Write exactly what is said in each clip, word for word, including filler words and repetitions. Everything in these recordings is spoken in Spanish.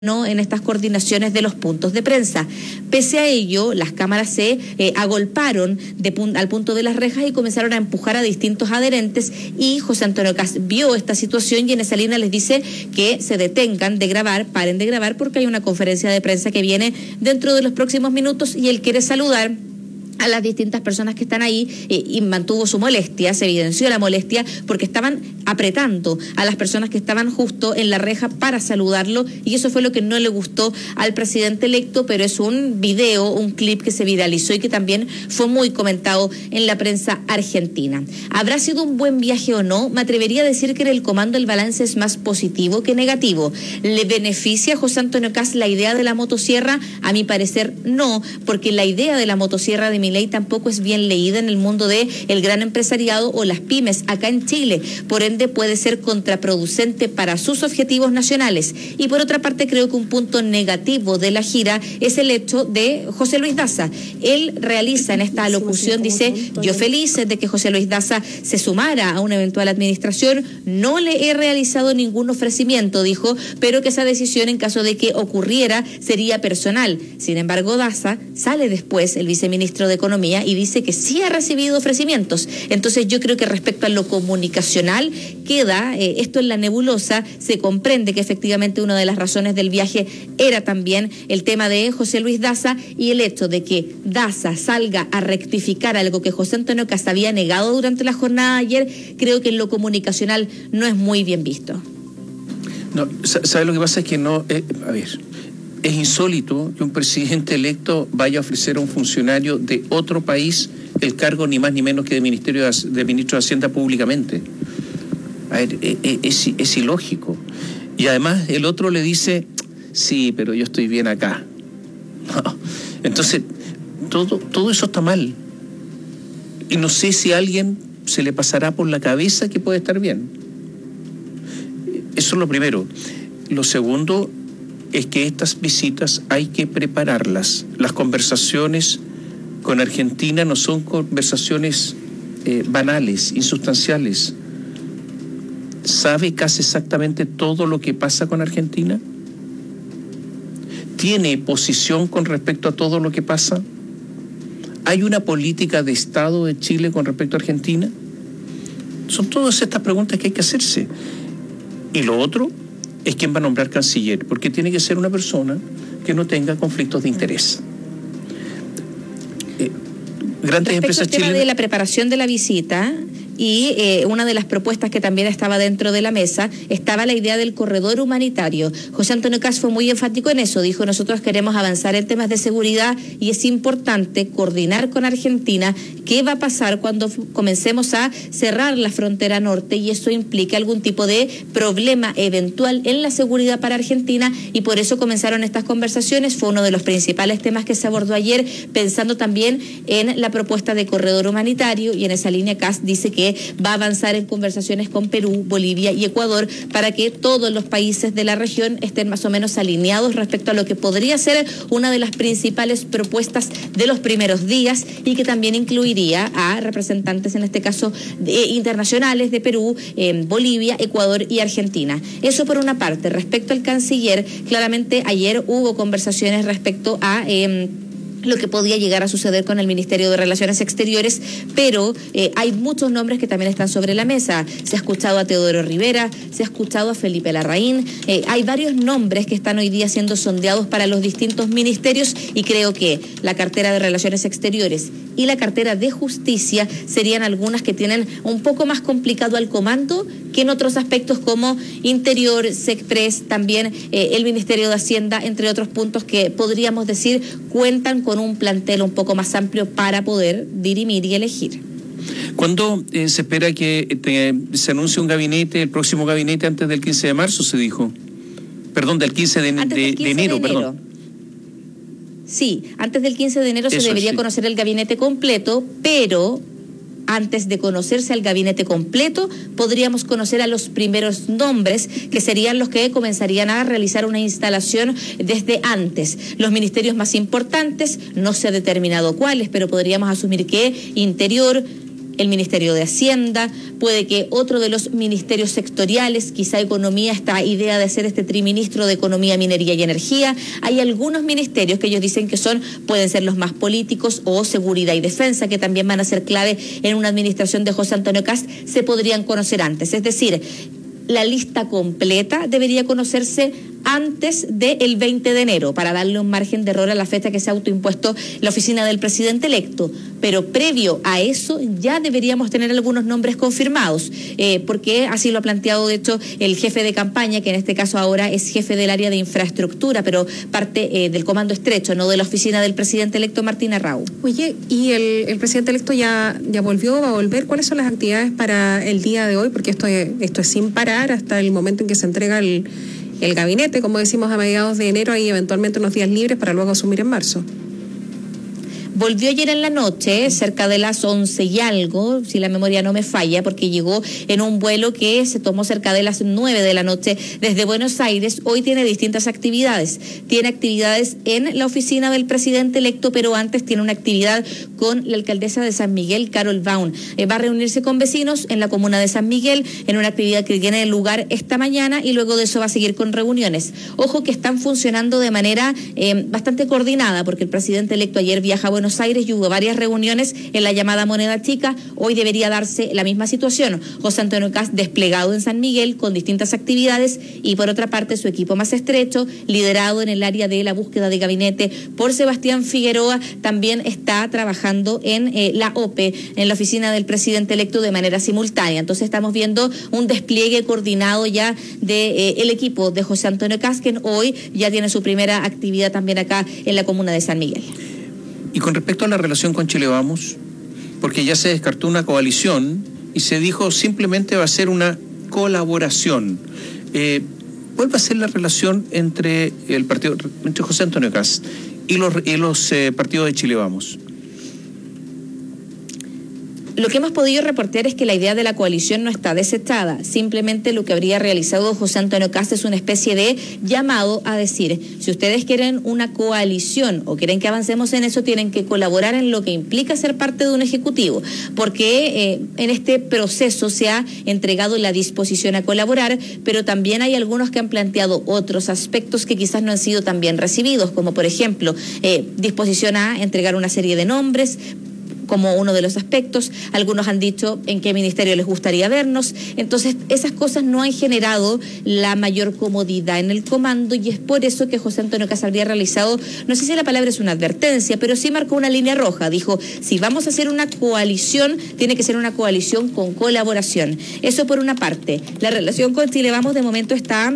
no en estas coordinaciones de los puntos de prensa. Pese a ello, las cámaras se eh, agolparon de pun- al punto de las rejas y comenzaron a empujar a distintos adherentes, y José Antonio Kast vio esta situación y en esa línea les dice que se detengan de grabar, paren de grabar porque hay una conferencia de prensa que viene dentro de los próximos minutos y él quiere saludar a las distintas personas que están ahí eh, y mantuvo su molestia, se evidenció la molestia porque estaban apretando a las personas que estaban justo en la reja para saludarlo, y eso fue lo que no le gustó al presidente electo, pero es un video, un clip que se viralizó y que también fue muy comentado en la prensa argentina. ¿Habrá sido un buen viaje o no? Me atrevería a decir que en el comando el balance es más positivo que negativo. ¿Le beneficia a José Antonio Kast la idea de la motosierra? A mi parecer no, porque la idea de la motosierra de Milei tampoco es bien leída en el mundo de el gran empresariado o las pymes acá en Chile, por ende puede ser contraproducente para sus objetivos nacionales. Y por otra parte, creo que un punto negativo de la gira es el hecho de José Luis Daza. Él realiza en esta alocución, dice, yo feliz de que José Luis Daza se sumara a una eventual administración, no le he realizado ningún ofrecimiento, dijo, pero que esa decisión en caso de que ocurriera sería personal. Sin embargo, Daza sale después, el viceministro de Economía, y dice que sí ha recibido ofrecimientos. Entonces yo creo que respecto a lo comunicacional queda eh, esto en la nebulosa. Se comprende que efectivamente una de las razones del viaje era también el tema de José Luis Daza, y el hecho de que Daza salga a rectificar algo que José Antonio Kast había negado durante la jornada de ayer, creo que en lo comunicacional no es muy bien visto. No, ¿sabe lo que pasa? Es que no, eh, a ver, es insólito que un presidente electo vaya a ofrecer a un funcionario de otro país el cargo ni más ni menos que de ministerio de, de ministro de Hacienda públicamente. A ver, es, es, es ilógico. Y además el otro le dice, sí, pero yo estoy bien acá. No. Entonces, todo, todo eso está mal. Y no sé si a alguien se le pasará por la cabeza que puede estar bien. Eso es lo primero. Lo segundo es que estas visitas hay que prepararlas. Las conversaciones con Argentina no son conversaciones eh, banales, insustanciales. ¿Sabe casi exactamente todo lo que pasa con Argentina? ¿Tiene posición con respecto a todo lo que pasa? ¿Hay una política de Estado de Chile con respecto a Argentina? Son todas estas preguntas que hay que hacerse. Y lo otro es quién va a nombrar canciller, porque tiene que ser una persona que no tenga conflictos de interés. Eh, grandes Respecto empresas al tema chilenas de la preparación de la visita, y eh, una de las propuestas que también estaba dentro de la mesa, estaba la idea del corredor humanitario. José Antonio Kast fue muy enfático en eso, dijo, nosotros queremos avanzar en temas de seguridad y es importante coordinar con Argentina qué va a pasar cuando comencemos a cerrar la frontera norte, y eso implica algún tipo de problema eventual en la seguridad para Argentina, y por eso comenzaron estas conversaciones. Fue uno de los principales temas que se abordó ayer, pensando también en la propuesta de corredor humanitario, y en esa línea Kast dice que va a avanzar en conversaciones con Perú, Bolivia y Ecuador para que todos los países de la región estén más o menos alineados respecto a lo que podría ser una de las principales propuestas de los primeros días, y que también incluiría a representantes, en este caso de, internacionales de Perú, eh, Bolivia, Ecuador y Argentina. Eso por una parte. Respecto al canciller, claramente ayer hubo conversaciones respecto a Eh, lo que podía llegar a suceder con el Ministerio de Relaciones Exteriores, pero eh, hay muchos nombres que también están sobre la mesa. Se ha escuchado a Teodoro Rivera, se ha escuchado a Felipe Larraín, eh, hay varios nombres que están hoy día siendo sondeados para los distintos ministerios, y creo que la cartera de Relaciones Exteriores y la cartera de Justicia serían algunas que tienen un poco más complicado al comando que en otros aspectos como Interior, SECPRES, también eh, el Ministerio de Hacienda, entre otros puntos que podríamos decir cuentan con un plantel un poco más amplio para poder dirimir y elegir. ¿Cuándo eh, se espera que te, se anuncie un gabinete, el próximo gabinete, antes del quince de marzo, se dijo? Perdón, del quince de, Antes de, del quince de enero, de enero, perdón. Sí, antes del quince de enero Eso se debería sí. conocer el gabinete completo, pero antes de conocerse al gabinete completo, podríamos conocer a los primeros nombres, que serían los que comenzarían a realizar una instalación desde antes. Los ministerios más importantes, no se ha determinado cuáles, pero podríamos asumir que Interior, el Ministerio de Hacienda, puede que otro de los ministerios sectoriales, quizá Economía, esta idea de hacer este triministro de Economía, Minería y Energía. Hay algunos ministerios que ellos dicen que son, pueden ser los más políticos, o Seguridad y Defensa, que también van a ser clave en una administración de José Antonio Kast, se podrían conocer antes. Es decir, la lista completa debería conocerse antes del veinte de enero, para darle un margen de error a la fecha que se ha autoimpuesto la oficina del presidente electo. Pero previo a eso ya deberíamos tener algunos nombres confirmados, eh, porque así lo ha planteado de hecho el jefe de campaña, que en este caso ahora es jefe del área de infraestructura, pero parte eh, del comando estrecho, no de la oficina del presidente electo Martín Arrau. Oye, ¿y el, el presidente electo ya, ya volvió, va a volver? ¿Cuáles son las actividades para el día de hoy? Porque esto es, esto es sin parar hasta el momento en que se entrega el El gabinete, como decimos, a mediados de enero, hay eventualmente unos días libres para luego asumir en marzo. Volvió ayer en la noche, cerca de las once y algo, si la memoria no me falla, porque llegó en un vuelo que se tomó cerca de las nueve de la noche desde Buenos Aires. Hoy tiene distintas actividades. Tiene actividades en la oficina del presidente electo, pero antes tiene una actividad con la alcaldesa de San Miguel, Carol Baum. Eh, va a reunirse con vecinos en la comuna de San Miguel, en una actividad que tiene lugar esta mañana, y luego de eso va a seguir con reuniones. Ojo que están funcionando de manera eh, bastante coordinada, porque el presidente electo ayer viaja a Buenos Aires y hubo varias reuniones en la llamada Moneda Chica. Hoy debería darse la misma situación. José Antonio Kast desplegado en San Miguel con distintas actividades, y por otra parte su equipo más estrecho, liderado en el área de la búsqueda de gabinete por Sebastián Figueroa, también está trabajando en eh, la O P E, en la oficina del presidente electo, de manera simultánea. Entonces estamos viendo un despliegue coordinado ya de eh, el equipo de José Antonio Kast, que hoy ya tiene su primera actividad también acá en la comuna de San Miguel. Y con respecto a la relación con Chile Vamos, porque ya se descartó una coalición y se dijo simplemente va a ser una colaboración. Eh, ¿Cuál va a ser la relación entre el partido, entre José Antonio Kast y los, y los eh, partidos de Chile Vamos? Lo que hemos podido reportear es que la idea de la coalición no está desechada. Simplemente lo que habría realizado José Antonio Kast es una especie de llamado a decir: si ustedes quieren una coalición o quieren que avancemos en eso, tienen que colaborar en lo que implica ser parte de un ejecutivo, porque eh, en este proceso se ha entregado la disposición a colaborar, pero también hay algunos que han planteado otros aspectos que quizás no han sido tan bien recibidos, como por ejemplo eh, disposición a entregar una serie de nombres como uno de los aspectos. Algunos han dicho en qué ministerio les gustaría vernos. Entonces, esas cosas no han generado la mayor comodidad en el comando, y es por eso que José Antonio Kast habría realizado, no sé si la palabra es una advertencia, pero sí marcó una línea roja. Dijo, si vamos a hacer una coalición, tiene que ser una coalición con colaboración. Eso por una parte. La relación con Chile Vamos de momento está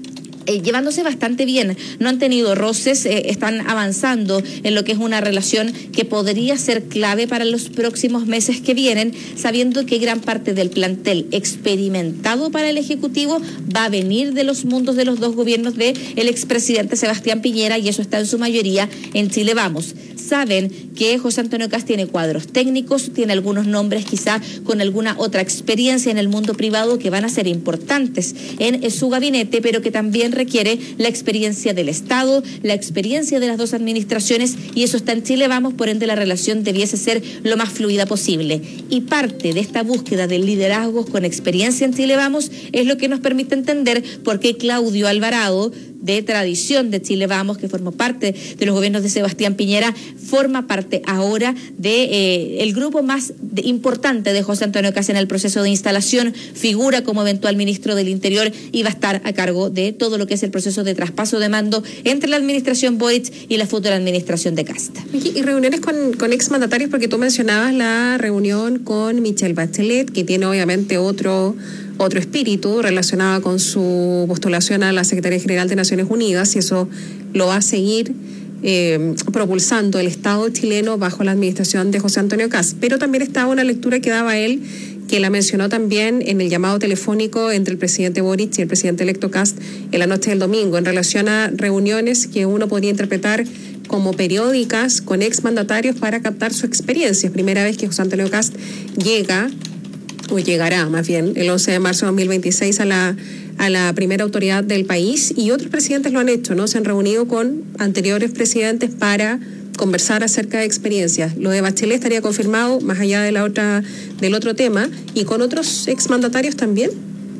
Eh, llevándose bastante bien, no han tenido roces, eh, están avanzando en lo que es una relación que podría ser clave para los próximos meses que vienen, sabiendo que gran parte del plantel experimentado para el Ejecutivo va a venir de los mundos de los dos gobiernos de el expresidente Sebastián Piñera, y eso está en su mayoría en Chile Vamos. Saben que José Antonio Kast tiene cuadros técnicos, tiene algunos nombres quizá con alguna otra experiencia en el mundo privado que van a ser importantes en, en su gabinete, pero que también requiere la experiencia del Estado, la experiencia de las dos administraciones, y eso está en Chile Vamos, por ende la relación debiese ser lo más fluida posible. Y parte de esta búsqueda de liderazgos con experiencia en Chile Vamos es lo que nos permite entender por qué Claudio Alvarado, de tradición de Chile Vamos, que formó parte de los gobiernos de Sebastián Piñera, forma parte ahora de eh, el grupo más de, importante de José Antonio Kast en el proceso de instalación, figura como eventual ministro del Interior y va a estar a cargo de todo lo que es el proceso de traspaso de mando entre la administración Boric y la futura administración de Kast. Y reuniones con, con exmandatarios, porque tú mencionabas la reunión con Michelle Bachelet, que tiene obviamente otro otro espíritu relacionado con su postulación a la Secretaría General de Naciones Unidas, y eso lo va a seguir eh, propulsando el Estado chileno bajo la administración de José Antonio Kast. Pero también estaba una lectura que daba él, que la mencionó también en el llamado telefónico entre el presidente Boric y el presidente electo Kast en la noche del domingo, en relación a reuniones que uno podría interpretar como periódicas con exmandatarios para captar su experiencia. Es primera vez que José Antonio Kast llega o llegará más bien el once de marzo de dos mil veintiséis a la a la primera autoridad del país, y otros presidentes lo han hecho, ¿no? Se han reunido con anteriores presidentes para conversar acerca de experiencias. Lo de Bachelet estaría confirmado, más allá de la otra, del otro tema, y con otros exmandatarios también.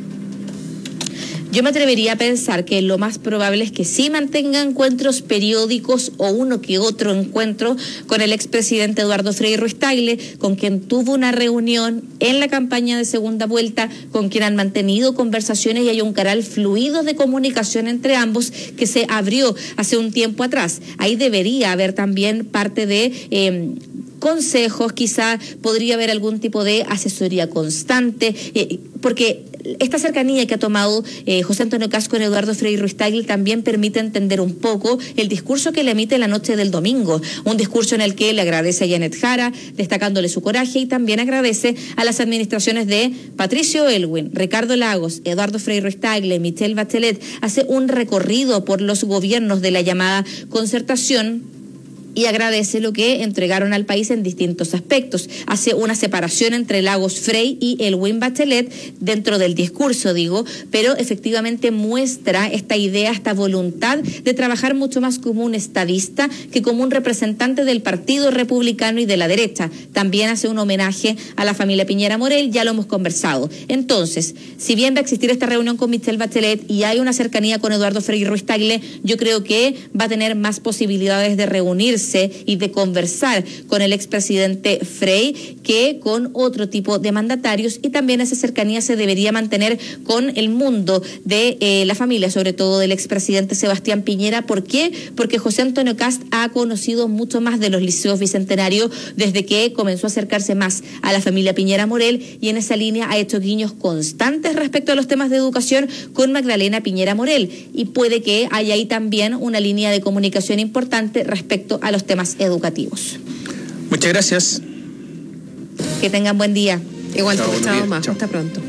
Yo me atrevería a pensar que lo más probable es que sí mantenga encuentros periódicos o uno que otro encuentro con el expresidente Eduardo Frei Ruiz-Tagle, con quien tuvo una reunión en la campaña de segunda vuelta, con quien han mantenido conversaciones y hay un canal fluido de comunicación entre ambos que se abrió hace un tiempo atrás. Ahí debería haber también parte de Eh, consejos, quizá podría haber algún tipo de asesoría constante, eh, porque esta cercanía que ha tomado eh, José Antonio Kast con Eduardo Frei Ruiz-Tagle también permite entender un poco el discurso que le emite la noche del domingo, un discurso en el que le agradece a Janet Jara, destacándole su coraje, y también agradece a las administraciones de Patricio Aylwin, Ricardo Lagos, Eduardo Frei Ruiz-Tagle, Michelle Bachelet. Hace un recorrido por los gobiernos de la llamada concertación y agradece lo que entregaron al país en distintos aspectos. Hace una separación entre Lagos Frei y Aylwin Bachelet dentro del discurso, digo, pero efectivamente muestra esta idea, esta voluntad de trabajar mucho más como un estadista que como un representante del Partido Republicano y de la derecha. También hace un homenaje a la familia Piñera Morel, ya lo hemos conversado. Entonces, si bien va a existir esta reunión con Michelle Bachelet y hay una cercanía con Eduardo Frei Ruiz-Tagle, yo creo que va a tener más posibilidades de reunirse y de conversar con el expresidente Frei que con otro tipo de mandatarios, y también esa cercanía se debería mantener con el mundo de eh, la familia, sobre todo del expresidente Sebastián Piñera. ¿Por qué? Porque José Antonio Kast ha conocido mucho más de los liceos bicentenarios desde que comenzó a acercarse más a la familia Piñera Morel, y en esa línea ha hecho guiños constantes respecto a los temas de educación con Magdalena Piñera Morel, y puede que haya ahí también una línea de comunicación importante respecto a los temas educativos. Muchas gracias. Que tengan buen día. Igual, chao, chao, más. Chao. Hasta pronto.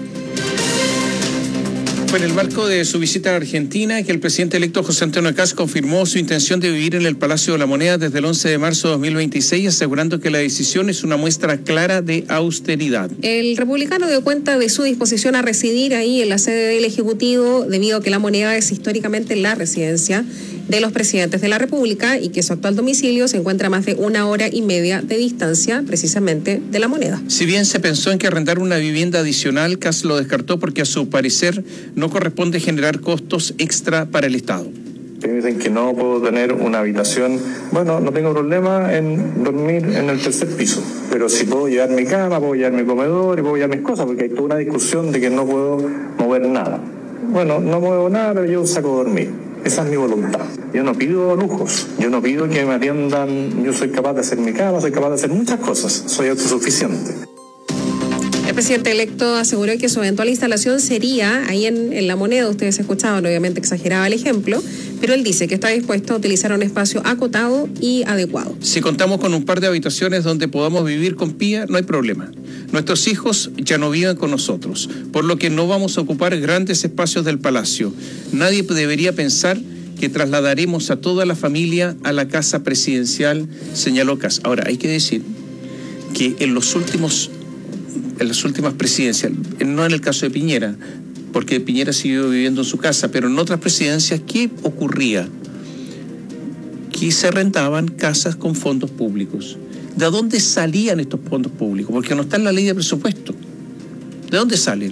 Fue en el marco de su visita a Argentina que el presidente electo José Antonio Kast confirmó su intención de vivir en el Palacio de la Moneda desde el once de marzo de dos mil veintiséis, asegurando que la decisión es una muestra clara de austeridad. El republicano dio cuenta de su disposición a residir ahí en la sede del Ejecutivo, debido a que la Moneda es históricamente la residencia de los presidentes de la República y que su actual domicilio se encuentra a más de una hora y media de distancia precisamente de la Moneda. Si bien se pensó en que arrendar una vivienda adicional, Kast lo descartó porque a su parecer no corresponde generar costos extra para el Estado. Me dicen que no puedo tener una habitación, bueno, no tengo problema en dormir en el tercer piso, pero si puedo llevar mi cama, puedo llevar mi comedor y puedo llevar mis cosas, porque hay toda una discusión de que no puedo mover nada. Bueno, no muevo nada, pero yo saco dormir. Esa es mi voluntad. Yo no pido lujos, yo no pido que me atiendan, yo soy capaz de hacer mi cama, soy capaz de hacer muchas cosas, soy autosuficiente. El presidente electo aseguró que su eventual instalación sería ahí en, en la Moneda. Ustedes escuchaban, obviamente exageraba el ejemplo, pero él dice que está dispuesto a utilizar un espacio acotado y adecuado. Si contamos con un par de habitaciones donde podamos vivir con pía, no hay problema. Nuestros hijos ya no viven con nosotros, por lo que no vamos a ocupar grandes espacios del palacio. Nadie debería pensar que trasladaremos a toda la familia a la casa presidencial, señaló Kast. Ahora, hay que decir que en los últimos, en las últimas presidencias, no en el caso de Piñera, porque Piñera siguió viviendo en su casa, pero en otras presidencias, ¿qué ocurría? Que se rentaban casas con fondos públicos. ¿De dónde salían estos fondos públicos? Porque no está en la ley de presupuesto. ¿De dónde salen?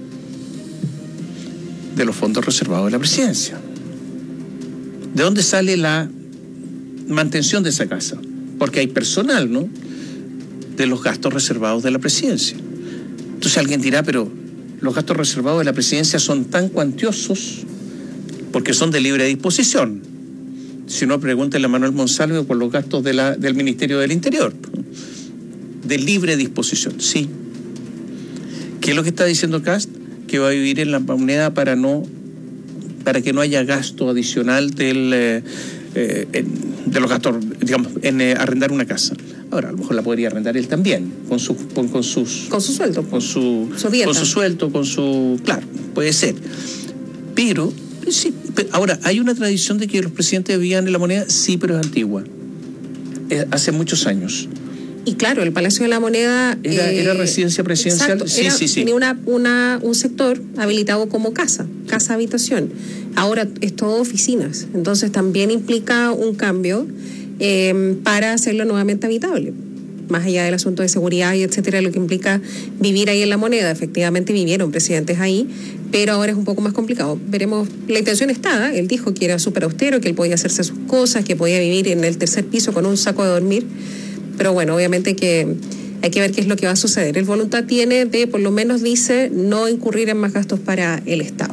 De los fondos reservados de la presidencia. ¿De dónde sale la mantención de esa casa? Porque hay personal, ¿no?, de los gastos reservados de la presidencia. Entonces alguien dirá, pero los gastos reservados de la presidencia son tan cuantiosos porque son de libre disposición. Si no, pregúntenle a Manuel Monsalve por los gastos de la, del Ministerio del Interior. De libre disposición, sí. ¿Qué es lo que está diciendo Kast? Que va a vivir en la Moneda para no, para que no haya gasto adicional del, eh, eh, en, de los gastos, digamos, en eh, arrendar una casa. Ahora, a lo mejor la podría arrendar él también, con su, con, con sus, con su sueldo, con su, su con su sueldo, con su, claro, puede ser. Pero sí, ahora, ¿hay una tradición de que los presidentes vivían en la Moneda? Sí, pero es antigua. Es hace muchos años. Y claro, el Palacio de la Moneda... ¿Era, eh, era residencia presidencial? Exacto, sí, era, sí, sí. Tenía una, una, un sector habilitado como casa, casa-habitación. Ahora es todo oficinas. Entonces también implica un cambio eh, para hacerlo nuevamente habitable. Más allá del asunto de seguridad y etcétera, lo que implica vivir ahí en La Moneda. Efectivamente vivieron presidentes ahí, pero ahora es un poco más complicado. Veremos, la intención está, él dijo que era súper austero, que él podía hacerse sus cosas, que podía vivir en el tercer piso con un saco de dormir, pero bueno, obviamente que hay que ver qué es lo que va a suceder. El voluntad tiene de, por lo menos dice, no incurrir en más gastos para el Estado.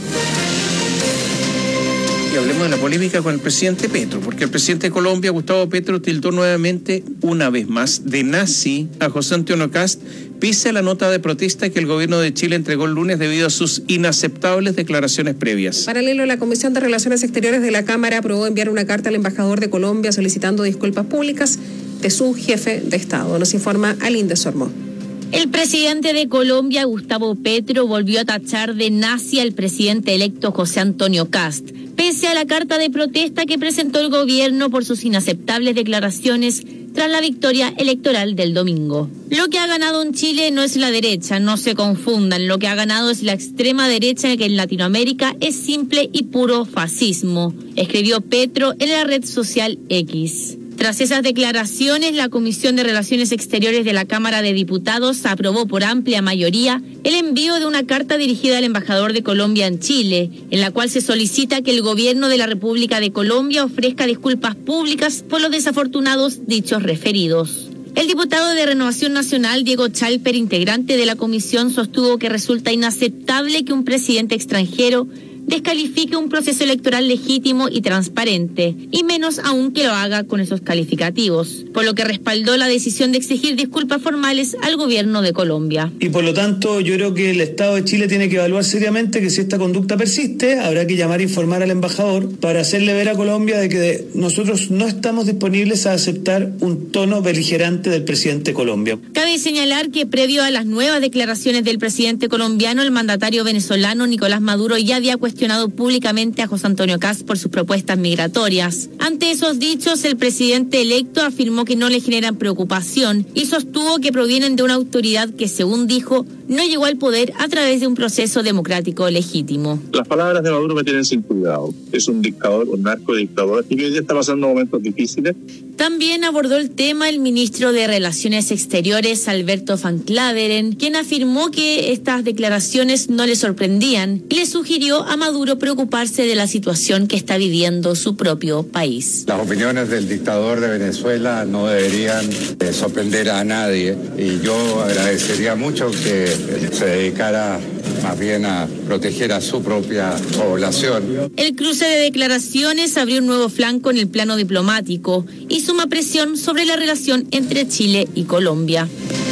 Y hablemos de la polémica con el presidente Petro, porque el presidente de Colombia, Gustavo Petro, tildó nuevamente, una vez más, de nazi a José Antonio Kast, pese a la nota de protesta que el gobierno de Chile entregó el lunes debido a sus inaceptables declaraciones previas. Paralelo, la Comisión de Relaciones Exteriores de la Cámara aprobó enviar una carta al embajador de Colombia solicitando disculpas públicas de su jefe de Estado. Nos informa Alinda Sormó. El presidente de Colombia, Gustavo Petro, volvió a tachar de nazi al presidente electo José Antonio Kast, pese a la carta de protesta que presentó el gobierno por sus inaceptables declaraciones tras la victoria electoral del domingo. Lo que ha ganado en Chile no es la derecha, no se confundan, lo que ha ganado es la extrema derecha, que en Latinoamérica es simple y puro fascismo, escribió Petro en la red social X. Tras esas declaraciones, la Comisión de Relaciones Exteriores de la Cámara de Diputados aprobó por amplia mayoría el envío de una carta dirigida al embajador de Colombia en Chile, en la cual se solicita que el gobierno de la República de Colombia ofrezca disculpas públicas por los desafortunados dichos referidos. El diputado de Renovación Nacional, Diego Chalper, integrante de la comisión, sostuvo que resulta inaceptable que un presidente extranjero descalifique un proceso electoral legítimo y transparente, y menos aún que lo haga con esos calificativos, por lo que respaldó la decisión de exigir disculpas formales al gobierno de Colombia. Y por lo tanto, yo creo que el Estado de Chile tiene que evaluar seriamente que si esta conducta persiste, habrá que llamar a informar al embajador para hacerle ver a Colombia de que nosotros no estamos disponibles a aceptar un tono beligerante del presidente de Colombia. Cabe señalar que previo a las nuevas declaraciones del presidente colombiano, el mandatario venezolano Nicolás Maduro ya había cuestionado públicamente a José Antonio Kast por sus propuestas migratorias. Ante esos dichos, el presidente electo afirmó que no le generan preocupación y sostuvo que provienen de una autoridad que, según dijo, no llegó al poder a través de un proceso democrático legítimo. Las palabras de Maduro me tienen sin cuidado. Es un dictador, un narcodictador, y que hoy está pasando momentos difíciles. También abordó el tema el ministro de Relaciones Exteriores, Alberto Van Klaveren, quien afirmó que estas declaraciones no le sorprendían y le sugirió a Maduro preocuparse de la situación que está viviendo su propio país. Las opiniones del dictador de Venezuela no deberían eh, sorprender a nadie, y yo agradecería mucho que se dedicara más bien a proteger a su propia población. El cruce de declaraciones abrió un nuevo flanco en el plano diplomático y suma presión sobre la relación entre Chile y Colombia.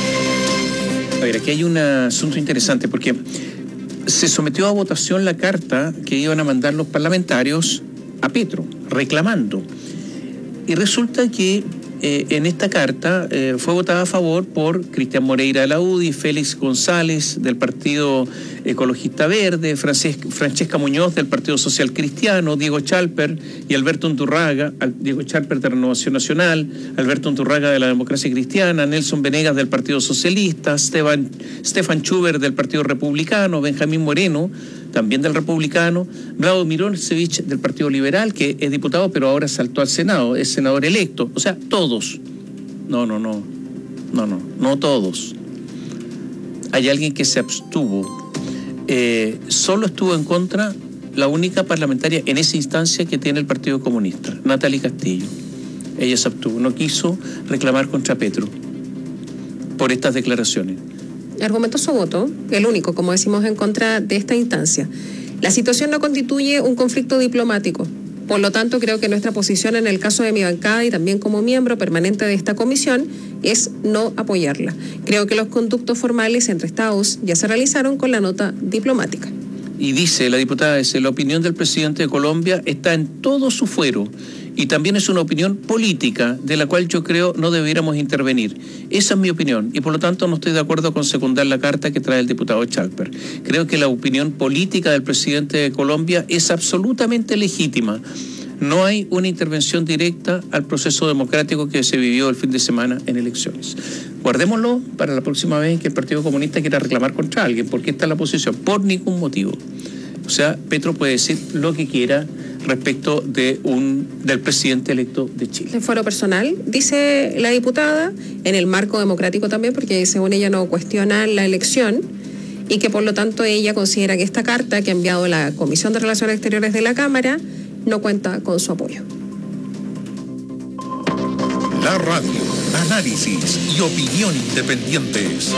A ver, aquí hay un asunto interesante porque se sometió a votación la carta que iban a mandar los parlamentarios a Petro, reclamando. Y resulta que eh, en esta carta eh, fue votada a favor por Cristian Moreira de la U D I, Félix González del Partido Ecologista Verde, Francesc- Francesca Muñoz del Partido Social Cristiano, Diego Chalper y Alberto Unturraga, Diego Chalper de Renovación Nacional, Alberto Unturraga de la Democracia Cristiana, Nelson Venegas del Partido Socialista, Esteban, Stefan Schubert del Partido Republicano, Benjamín Moreno también del Republicano, Vlado Mirosevic del Partido Liberal, que es diputado pero ahora saltó al Senado, es senador electo. O sea, todos. No, no, no. No, no, no todos. Hay alguien que se abstuvo. Eh, solo estuvo en contra la única parlamentaria en esa instancia que tiene el Partido Comunista, Natalie Castillo. Ella se abstuvo, no quiso reclamar contra Petro por estas declaraciones. Argumentó su voto, el único, como decimos, en contra de esta instancia. La situación no constituye un conflicto diplomático. Por lo tanto, creo que nuestra posición en el caso de mi bancada y también como miembro permanente de esta comisión es no apoyarla. Creo que los conductos formales entre Estados ya se realizaron con la nota diplomática. Y dice la diputada, ese, la opinión del presidente de Colombia está en todo su fuero y también es una opinión política de la cual yo creo no debiéramos intervenir. Esa es mi opinión y por lo tanto no estoy de acuerdo con secundar la carta que trae el diputado Chalper. Creo que la opinión política del presidente de Colombia es absolutamente legítima. No hay una intervención directa al proceso democrático que se vivió el fin de semana en elecciones. Guardémoslo para la próxima vez que el Partido Comunista quiera reclamar contra alguien, porque esta es la posición, por ningún motivo. O sea, Petro puede decir lo que quiera respecto de un del presidente electo de Chile. En foro personal, dice la diputada, en el marco democrático también, porque según ella no cuestiona la elección y que por lo tanto ella considera que esta carta que ha enviado la Comisión de Relaciones Exteriores de la Cámara no cuenta con su apoyo. La radio, análisis y opinión independientes.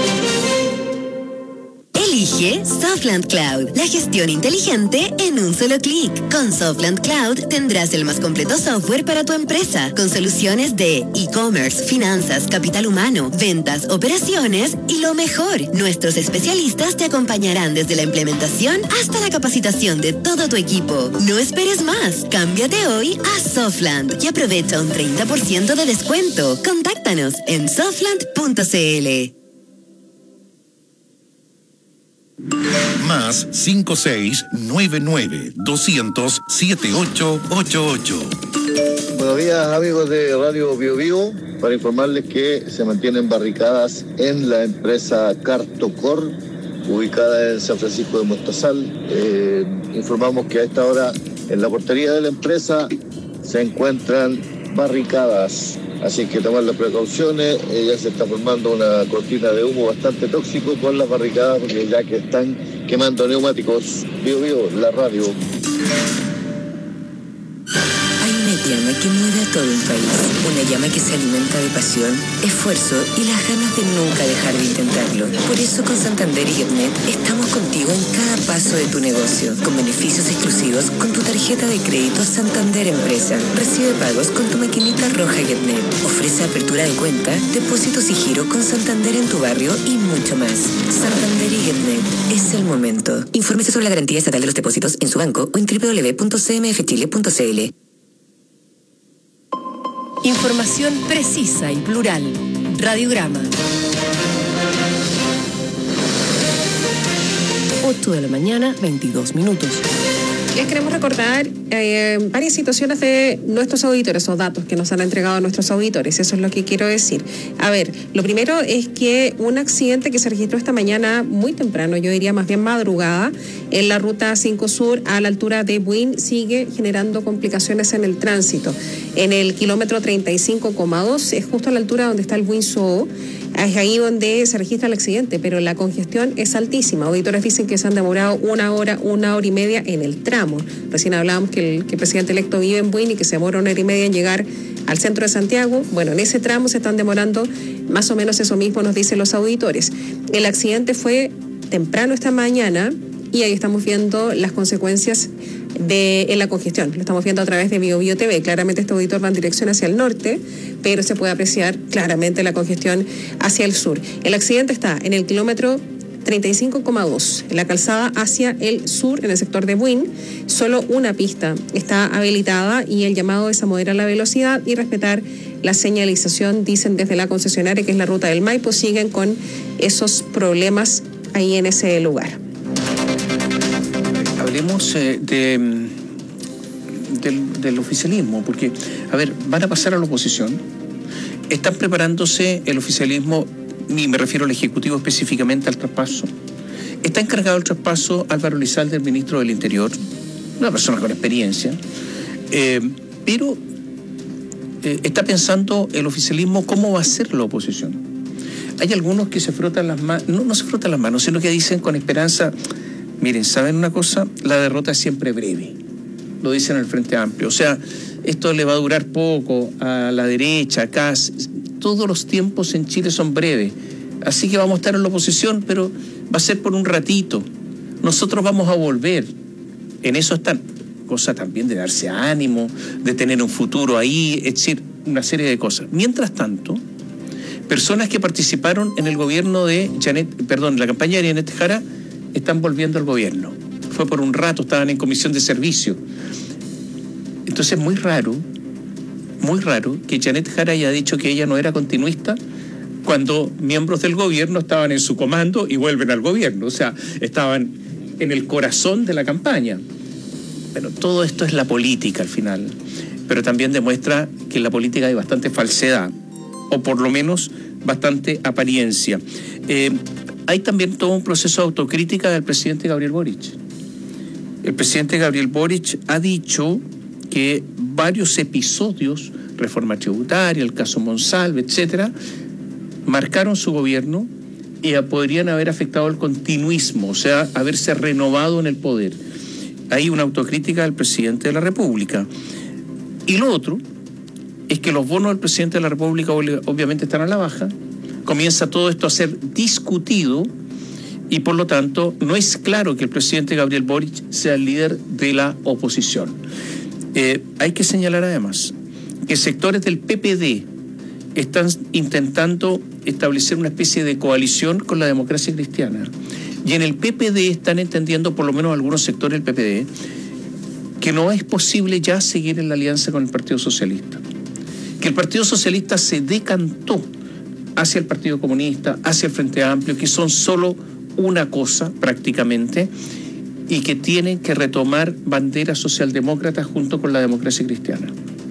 Elige Softland Cloud, la gestión inteligente en un solo clic. Con Softland Cloud tendrás el más completo software para tu empresa, con soluciones de e-commerce, finanzas, capital humano, ventas, operaciones y lo mejor, nuestros especialistas te acompañarán desde la implementación hasta la capacitación de todo tu equipo. No esperes más, cámbiate hoy a Softland y aprovecha un treinta por ciento de descuento. Contáctanos en softland punto c l. Más cinco seis nueve nueve dos cero cero siete ocho ocho ocho. Buenos días, amigos de Radio Bio Bio, para informarles que se mantienen barricadas en la empresa Cartocor, ubicada en San Francisco de Mostazal. Eh, informamos que a esta hora en la portería de la empresa se encuentran barricadas, así que tomar las precauciones. Eh, ya se está formando una cortina de humo bastante tóxico con las barricadas, porque ya que están quemando neumáticos. Bio Bio, la radio. Hay una llama que mueve a todo un país, una llama que se alimenta de pasión, esfuerzo y las ganas de nunca dejar de intentarlo. Por eso con Santander y Getnet estamos contigo en cada paso de tu negocio, con beneficios exclusivos con tu tarjeta de crédito Santander Empresa. Recibe pagos con tu maquinita roja Getnet. Ofrece apertura de cuenta, depósitos y giro con Santander en tu barrio y mucho más. Santander y Getnet, es el momento. Infórmese sobre la garantía estatal de los depósitos en su banco o en doble u doble u doble u punto c m f chile punto c l. Información precisa y plural. Radiograma. ocho de la mañana, veintidós minutos. Les queremos recordar eh, varias situaciones de nuestros auditores o datos que nos han entregado nuestros auditores. Eso es lo que quiero decir. A ver, lo primero es que un accidente que se registró esta mañana muy temprano, yo diría más bien madrugada, en la ruta cinco Sur a la altura de Buin, sigue generando complicaciones en el tránsito. En el kilómetro treinta y cinco coma dos es justo a la altura donde está el Buin Zoo. Es ahí donde se registra el accidente, pero la congestión es altísima. Auditores dicen que se han demorado una hora, una hora y media en el tramo. Recién hablábamos que el, que el presidente electo vive en Buin y que se demora una hora y media en llegar al centro de Santiago. Bueno, en ese tramo se están demorando más o menos eso mismo, nos dicen los auditores. El accidente fue temprano esta mañana y ahí estamos viendo las consecuencias de en la congestión. Lo estamos viendo a través de Bio Bio T V. Claramente este auditor va en dirección hacia el norte, pero se puede apreciar claramente la congestión hacia el sur. El accidente está en el kilómetro treinta y cinco coma dos, en la calzada hacia el sur, en el sector de Buin. Solo una pista está habilitada y el llamado es a moderar la velocidad y respetar la señalización, dicen desde la concesionaria, que es la ruta del Maipo. Siguen con esos problemas ahí en ese lugar. Hablemos eh, de, del, del oficialismo, porque, a ver, van a pasar a la oposición. Están preparándose el oficialismo, y me refiero al Ejecutivo específicamente, al traspaso. Está encargado el traspaso Álvaro Elizalde, el ministro del Interior, una persona con experiencia, eh, pero eh, está pensando el oficialismo cómo va a ser la oposición. Hay algunos que se frotan las manos, no, no se frotan las manos, sino que dicen con esperanza: miren, ¿saben una cosa? La derrota es siempre breve. Lo dicen en el Frente Amplio. O sea, esto le va a durar poco a la derecha, acá. Todos los tiempos en Chile son breves. Así que vamos a estar en la oposición, pero va a ser por un ratito. Nosotros vamos a volver. En eso están. Cosa también de darse ánimo, de tener un futuro ahí, es decir, una serie de cosas. Mientras tanto, personas que participaron en el gobierno de Janet, perdón, la campaña de Janet Jara, están volviendo al gobierno. Fue por un rato, estaban en comisión de servicio. Entonces es muy raro, muy raro que Janet Jara haya dicho que ella no era continuista cuando miembros del gobierno estaban en su comando y vuelven al gobierno. O sea, estaban en el corazón de la campaña. Bueno, todo esto es la política al final, pero también demuestra que en la política hay bastante falsedad, o por lo menos bastante apariencia. Eh, Hay también todo un proceso de autocrítica del presidente Gabriel Boric. El presidente Gabriel Boric ha dicho que varios episodios, reforma tributaria, el caso Monsalve, etcétera, marcaron su gobierno y podrían haber afectado el continuismo, o sea, haberse renovado en el poder. Hay una autocrítica del presidente de la República. Y lo otro es que los bonos del presidente de la República obviamente están a la baja, comienza todo esto a ser discutido y por lo tanto no es claro que el presidente Gabriel Boric sea el líder de la oposición. Eh, hay que señalar además que sectores del P P D están intentando establecer una especie de coalición con la democracia cristiana. Y en el P P D están entendiendo, por lo menos algunos sectores del P P D, que no es posible ya seguir en la alianza con el Partido Socialista. Que el Partido Socialista se decantó hacia el Partido Comunista, hacia el Frente Amplio, que son solo una cosa prácticamente, y que tienen que retomar banderas socialdemócratas junto con la democracia cristiana.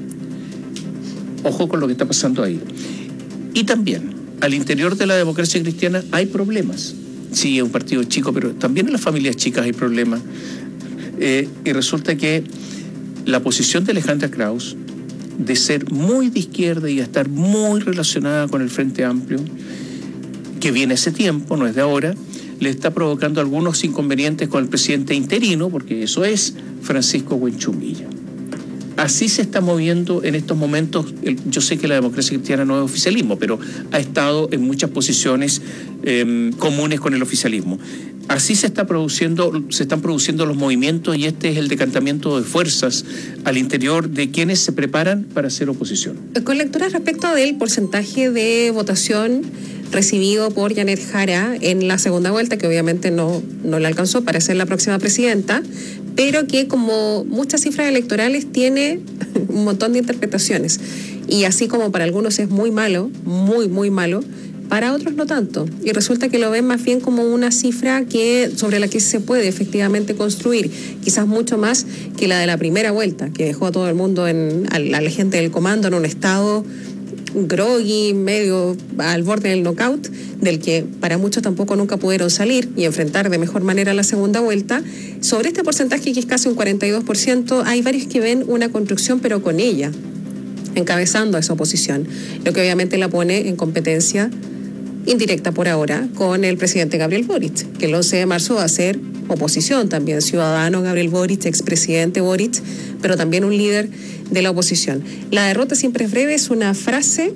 Ojo con lo que está pasando ahí. Y también, al interior de la democracia cristiana hay problemas. Sí, es un partido chico, pero también en las familias chicas hay problemas. Eh, y resulta que la posición de Alejandra Krauss, de ser muy de izquierda y estar muy relacionada con el Frente Amplio, que viene ese tiempo, no es de ahora, le está provocando algunos inconvenientes con el presidente interino, porque eso es Francisco Buenchumilla. Así se está moviendo en estos momentos. Yo sé que la democracia cristiana no es oficialismo, pero ha estado en muchas posiciones eh, comunes con el oficialismo. Así se está produciendo, se están produciendo los movimientos y este es el decantamiento de fuerzas al interior de quienes se preparan para hacer oposición. Con lecturas respecto del porcentaje de votación recibido por Janet Jara en la segunda vuelta, que obviamente no, no le alcanzó para ser la próxima presidenta, pero que como muchas cifras electorales tiene un montón de interpretaciones. Y así como para algunos es muy malo, muy, muy malo, para otros no tanto. Y resulta que lo ven más bien como una cifra que sobre la que se puede efectivamente construir, quizás mucho más que la de la primera vuelta, que dejó a todo el mundo, en, a la gente del comando, en un estado groggy, medio al borde del knockout, del que para muchos tampoco nunca pudieron salir y enfrentar de mejor manera la segunda vuelta. Sobre este porcentaje, que es casi un cuarenta y dos por ciento, hay varios que ven una construcción, pero con ella encabezando a esa oposición, lo que obviamente la pone en competencia indirecta por ahora con el presidente Gabriel Boric, que el once de marzo va a ser oposición también, ciudadano Gabriel Boric, expresidente Boric, pero también un líder de la oposición. La derrota siempre es breve es una frase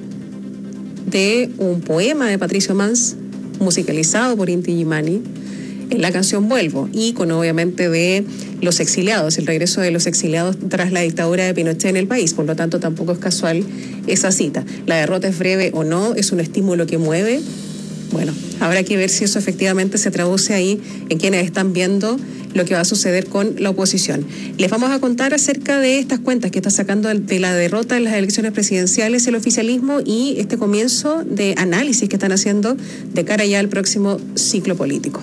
de un poema de Patricio Mans, musicalizado por Inti Illimani, en la canción Vuelvo, y con obviamente de los exiliados, el regreso de los exiliados tras la dictadura de Pinochet en el país. Por lo tanto, tampoco es casual esa cita. La derrota es breve o no, es un estímulo que mueve. Bueno, habrá que ver si eso efectivamente se traduce ahí en quienes están viendo lo que va a suceder con la oposición. Les vamos a contar acerca de estas cuentas que está sacando de la derrota en las elecciones presidenciales el oficialismo y este comienzo de análisis que están haciendo de cara ya al próximo ciclo político.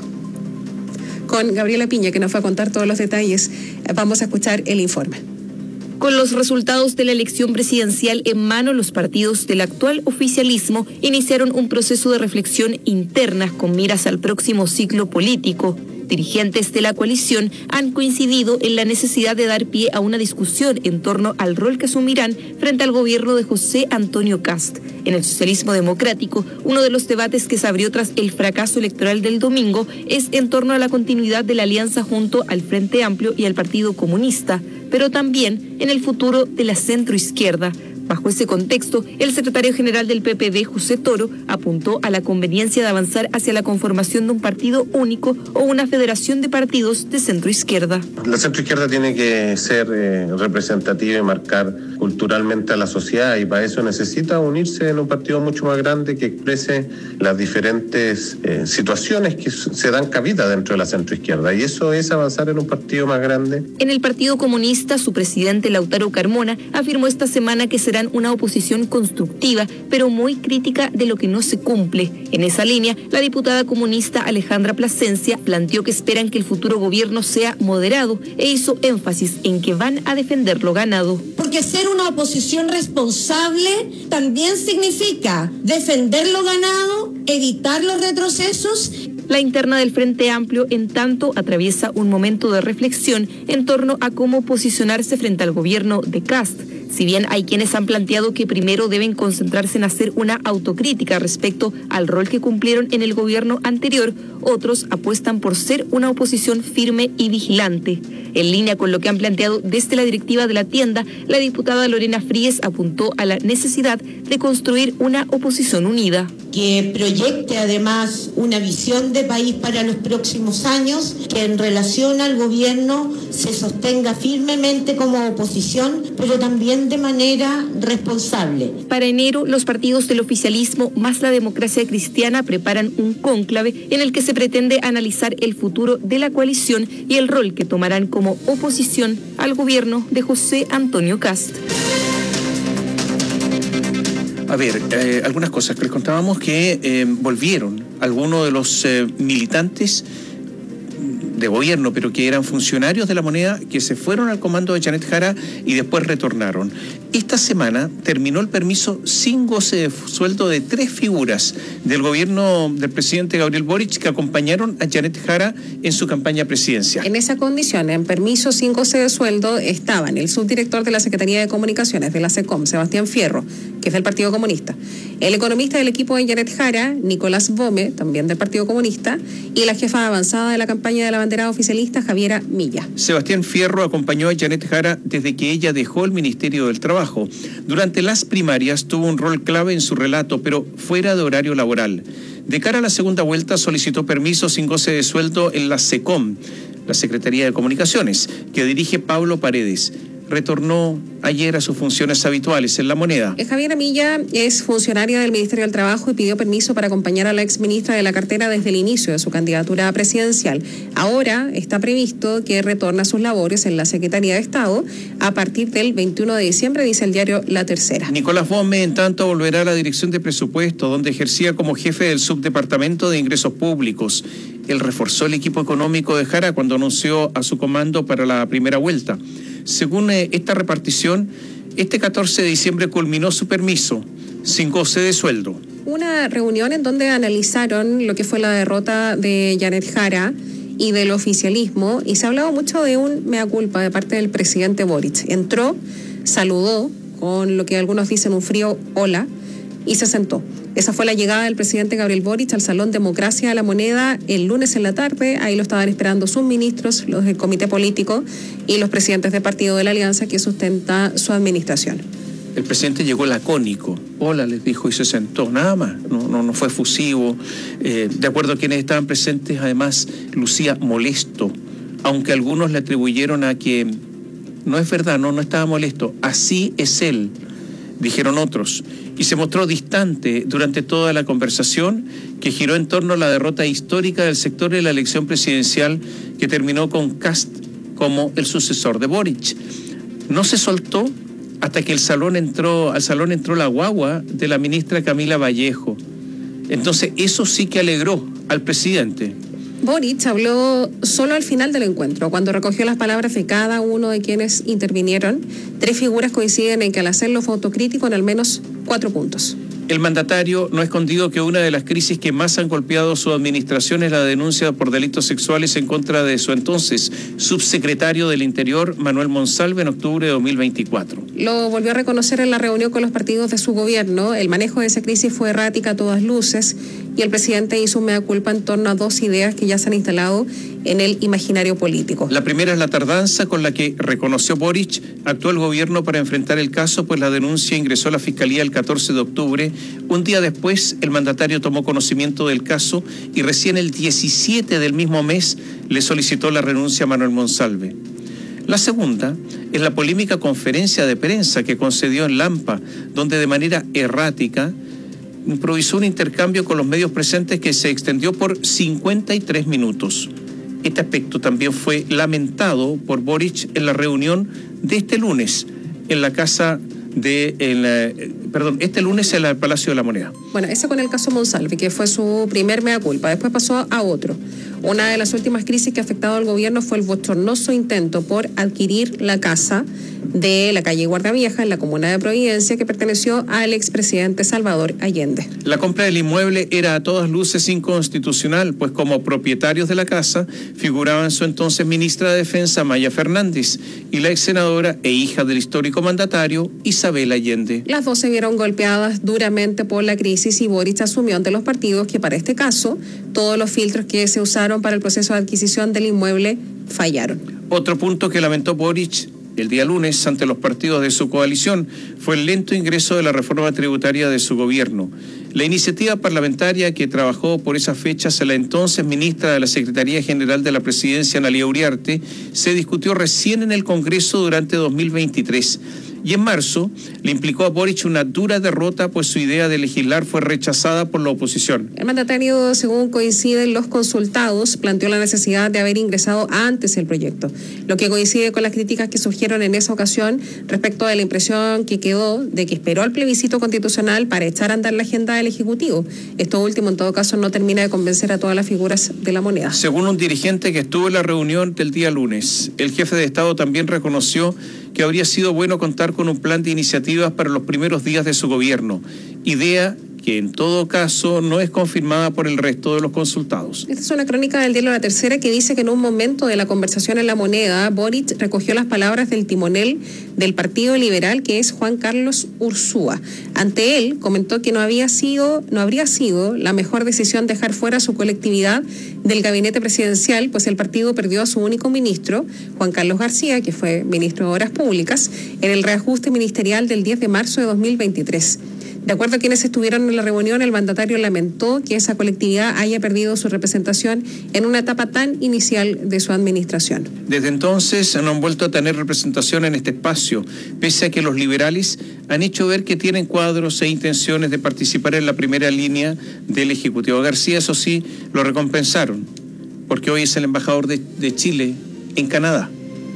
Con Gabriela Piña, que nos va a contar todos los detalles, vamos a escuchar el informe. Con los resultados de la elección presidencial en mano, los partidos del actual oficialismo iniciaron un proceso de reflexión interna con miras al próximo ciclo político. Dirigentes de la coalición han coincidido en la necesidad de dar pie a una discusión en torno al rol que asumirán frente al gobierno de José Antonio Kast. En el socialismo democrático, uno de los debates que se abrió tras el fracaso electoral del domingo es en torno a la continuidad de la alianza junto al Frente Amplio y al Partido Comunista, pero también en el futuro de la centroizquierda. Bajo ese contexto, el secretario general del P P D, José Toro, apuntó a la conveniencia de avanzar hacia la conformación de un partido único o una federación de partidos de centroizquierda. La centroizquierda tiene que ser eh, representativa y marcar culturalmente a la sociedad, y para eso necesita unirse en un partido mucho más grande que exprese las diferentes eh, situaciones que se dan cabida dentro de la centroizquierda, y eso es avanzar en un partido más grande. En el Partido Comunista, su presidente Lautaro Carmona afirmó esta semana que serán una oposición constructiva, pero muy crítica de lo que no se cumple. En esa línea, la diputada comunista Alejandra Plasencia planteó que esperan que el futuro gobierno sea moderado e hizo énfasis en que van a defender lo ganado. Porque ser una oposición responsable también significa defender lo ganado, evitar los retrocesos La interna del Frente Amplio, en tanto, atraviesa un momento de reflexión en torno a cómo posicionarse frente al gobierno de Kast. Si bien hay quienes han planteado que primero deben concentrarse en hacer una autocrítica respecto al rol que cumplieron en el gobierno anterior, otros apuestan por ser una oposición firme y vigilante. En línea con lo que han planteado desde la directiva de la tienda, la diputada Lorena Fríes apuntó a la necesidad de construir una oposición unida. Que proyecte además una visión de país para los próximos años, que en relación al gobierno se sostenga firmemente como oposición, pero también de manera responsable. Para enero, los partidos del oficialismo más la Democracia Cristiana preparan un cónclave en el que se pretende analizar el futuro de la coalición y el rol que tomarán como oposición al gobierno de José Antonio Kast. A ver, eh, algunas cosas que les contábamos que eh, volvieron algunos de los eh, militantes de gobierno, pero que eran funcionarios de la moneda, que se fueron al comando de Janet Jara y después retornaron. Esta semana terminó el permiso sin goce de sueldo de tres figuras del gobierno del presidente Gabriel Boric que acompañaron a Janet Jara en su campaña presidencial. En esa condición, en permiso sin goce de sueldo, estaban el subdirector de la Secretaría de Comunicaciones de la SECOM, Sebastián Fierro, que es del Partido Comunista, el economista del equipo de Janet Jara, Nicolás Bome, también del Partido Comunista, y la jefa avanzada de la campaña de la banderada oficialista, Javiera Milla. Sebastián Fierro acompañó a Janet Jara desde que ella dejó el Ministerio del Trabajo. Durante las primarias tuvo un rol clave en su relato, pero fuera de horario laboral. De cara a la segunda vuelta solicitó permiso sin goce de sueldo en la SECOM, la Secretaría de Comunicaciones, que dirige Pablo Paredes. Retornó ayer a sus funciones habituales en la moneda. Javiera Milla es funcionaria del Ministerio del Trabajo y pidió permiso para acompañar a la exministra de la cartera desde el inicio de su candidatura presidencial. Ahora está previsto que retorne a sus labores en la Secretaría de Estado a partir del veintiuno de diciembre, dice el diario La Tercera. Nicolás Bome, en tanto, volverá a la Dirección de Presupuesto, donde ejercía como jefe del Subdepartamento de Ingresos Públicos. Él reforzó el equipo económico de Jara cuando anunció a su comando para la primera vuelta. Según eh, esta repartición, este catorce de diciembre culminó su permiso sin goce de sueldo. Una reunión en donde analizaron lo que fue la derrota de Janet Jara y del oficialismo, y se ha hablado mucho de un mea culpa de parte del presidente Boric. Entró, saludó con lo que algunos dicen un frío hola y se sentó. Esa fue la llegada del presidente Gabriel Boric al Salón Democracia de la Moneda el lunes en la tarde. Ahí lo estaban esperando sus ministros, los del comité político y los presidentes de partido de la alianza que sustenta su administración. El presidente llegó lacónico. Hola, les dijo y se sentó, nada más. No, no, no fue efusivo. Eh, de acuerdo a quienes estaban presentes, además, lucía molesto, aunque algunos le atribuyeron a que no es verdad, no, no estaba molesto. Así es él, dijeron otros. Y se mostró distante durante toda la conversación que giró en torno a la derrota histórica del sector de la elección presidencial que terminó con Kast como el sucesor de Boric. No se soltó hasta que el salón entró, al salón entró la guagua de la ministra Camila Vallejo. Entonces eso sí que alegró al presidente. Boric habló solo al final del encuentro, cuando recogió las palabras de cada uno de quienes intervinieron. Tres figuras coinciden en que al hacerlo fue autocrítico en al menos cuatro puntos. El mandatario no ha escondido que una de las crisis que más han golpeado su administración es la denuncia por delitos sexuales en contra de su entonces subsecretario del Interior, Manuel Monsalve, en octubre de dos mil veinticuatro. Lo volvió a reconocer en la reunión con los partidos de su gobierno. El manejo de esa crisis fue errática a todas luces y el presidente hizo un mea culpa en torno a dos ideas que ya se han instalado en el imaginario político. La primera es la tardanza con la que, reconoció Boric, actuó el gobierno para enfrentar el caso, pues la denuncia ingresó a la Fiscalía el catorce de octubre. Un día después, el mandatario tomó conocimiento del caso y recién el diecisiete del mismo mes le solicitó la renuncia a Manuel Monsalve. La segunda es la polémica conferencia de prensa que concedió en Lampa, donde de manera errática improvisó un intercambio con los medios presentes que se extendió por cincuenta y tres minutos. Este aspecto también fue lamentado por Boric en la reunión de este lunes en la casa de, en la, perdón, este lunes en el Palacio de la Moneda. Bueno, ese con el caso Monsalve, que fue su primer mea culpa. Después pasó a otro. Una de las últimas crisis que ha afectado al gobierno fue el bochornoso intento por adquirir la casa de la calle Guardavieja, en la comuna de Providencia, que perteneció al expresidente Salvador Allende. La compra del inmueble era a todas luces inconstitucional, pues como propietarios de la casa figuraban su entonces ministra de Defensa, Maya Fernández, y la ex senadora e hija del histórico mandatario, Isabel Allende. Las dos se vieron golpeadas duramente por la crisis y Boric asumió ante los partidos que para este caso todos los filtros que se usaron para el proceso de adquisición del inmueble fallaron. Otro punto que lamentó Boric el día lunes ante los partidos de su coalición fue el lento ingreso de la reforma tributaria de su gobierno. La iniciativa parlamentaria que trabajó por esas fechas la entonces ministra de la Secretaría General de la Presidencia, Analía Uriarte, se discutió recién en el Congreso durante dos mil veintitrés. Y en marzo le implicó a Boric una dura derrota, pues su idea de legislar fue rechazada por la oposición. El mandatario, según coinciden los consultados, planteó la necesidad de haber ingresado antes el proyecto, lo que coincide con las críticas que surgieron en esa ocasión respecto de la impresión que quedó de que esperó al plebiscito constitucional para echar a andar la agenda del Ejecutivo. Esto último, en todo caso, no termina de convencer a todas las figuras de la moneda. Según un dirigente que estuvo en la reunión del día lunes, el jefe de Estado también reconoció que habría sido bueno contar con un plan de iniciativas para los primeros días de su gobierno, idea que en todo caso no es confirmada por el resto de los consultados. Esta es una crónica del diario La Tercera que dice que en un momento de la conversación en La Moneda, Boric recogió las palabras del timonel del Partido Liberal, que es Juan Carlos Ursúa. Ante él, comentó que no había sido, no habría sido la mejor decisión dejar fuera su colectividad del gabinete presidencial, pues el partido perdió a su único ministro, Juan Carlos García, que fue ministro de Obras Públicas, en el reajuste ministerial del diez de marzo de dos mil veintitrés. De acuerdo a quienes estuvieron en la reunión, el mandatario lamentó que esa colectividad haya perdido su representación en una etapa tan inicial de su administración. Desde entonces no han vuelto a tener representación en este espacio, pese a que los liberales han hecho ver que tienen cuadros e intenciones de participar en la primera línea del Ejecutivo. García, eso sí, lo recompensaron, porque hoy es el embajador de, de Chile en Canadá.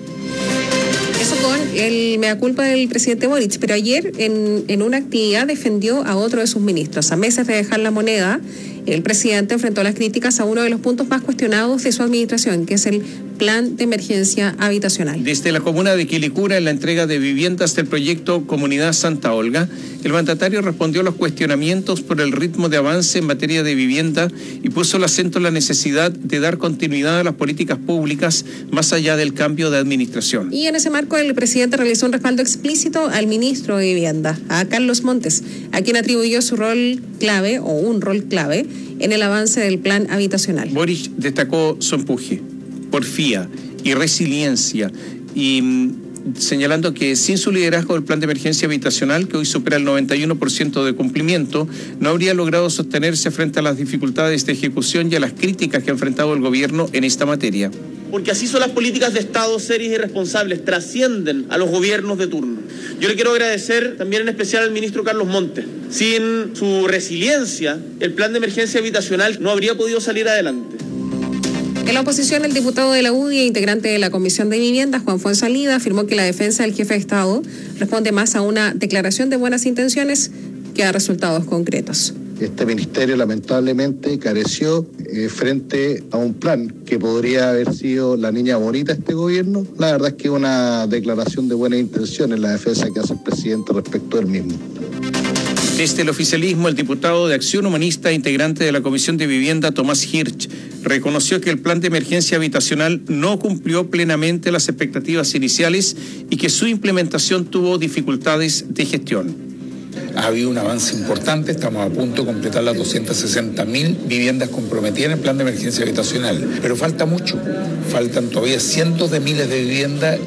Eso con el mea culpa del presidente Boric, pero ayer en, en una actividad defendió a otro de sus ministros. A meses de dejar La Moneda, el presidente enfrentó las críticas a uno de los puntos más cuestionados de su administración, que es el plan de emergencia habitacional. Desde la comuna de Quilicura, en la entrega de viviendas del proyecto Comunidad Santa Olga, el mandatario respondió a los cuestionamientos por el ritmo de avance en materia de vivienda y puso el acento en la necesidad de dar continuidad a las políticas públicas más allá del cambio de administración. Y en ese marco, el presidente realizó un respaldo explícito al ministro de Vivienda, a Carlos Montes, a quien atribuyó su rol clave o un rol clave en el avance del plan habitacional. Boric destacó su empuje, porfía y resiliencia, y mm, señalando que sin su liderazgo el plan de emergencia habitacional, que hoy supera el noventa y uno por ciento de cumplimiento, no habría logrado sostenerse frente a las dificultades de ejecución y a las críticas que ha enfrentado el gobierno en esta materia. Porque así son las políticas de Estado serias y responsables, trascienden a los gobiernos de turno. Yo le quiero agradecer también en especial al ministro Carlos Montes. Sin su resiliencia, el plan de emergencia habitacional no habría podido salir adelante. En la oposición, el diputado de la U D I e integrante de la Comisión de Vivienda, Juan Fonsalida, afirmó que la defensa del jefe de Estado responde más a una declaración de buenas intenciones que a resultados concretos. Este ministerio lamentablemente careció eh, frente a un plan que podría haber sido la niña bonita de este gobierno. La verdad es que una declaración de buenas intenciones la defensa que hace el presidente respecto del mismo. Desde el oficialismo, el diputado de Acción Humanista, integrante de la Comisión de Vivienda, Tomás Hirsch, reconoció que el plan de emergencia habitacional no cumplió plenamente las expectativas iniciales y que su implementación tuvo dificultades de gestión. Ha habido un avance importante, estamos a punto de completar las doscientas sesenta mil viviendas comprometidas en el plan de emergencia habitacional, pero falta mucho, faltan todavía cientos de miles de viviendas.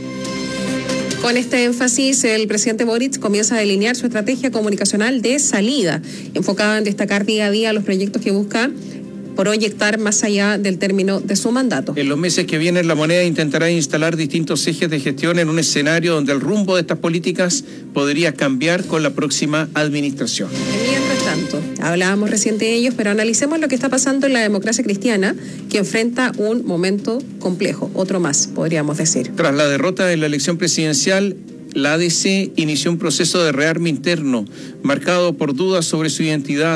Con este énfasis, el presidente Boric comienza a delinear su estrategia comunicacional de salida, enfocada en destacar día a día los proyectos que busca proyectar más allá del término de su mandato. En los meses que vienen, La Moneda intentará instalar distintos ejes de gestión en un escenario donde el rumbo de estas políticas podría cambiar con la próxima administración. Mientras tanto, hablábamos recién de ellos, pero analicemos lo que está pasando en la democracia cristiana, que enfrenta un momento complejo, otro más, podríamos decir. Tras la derrota en la elección presidencial, la A D C inició un proceso de rearme interno, marcado por dudas sobre su identidad,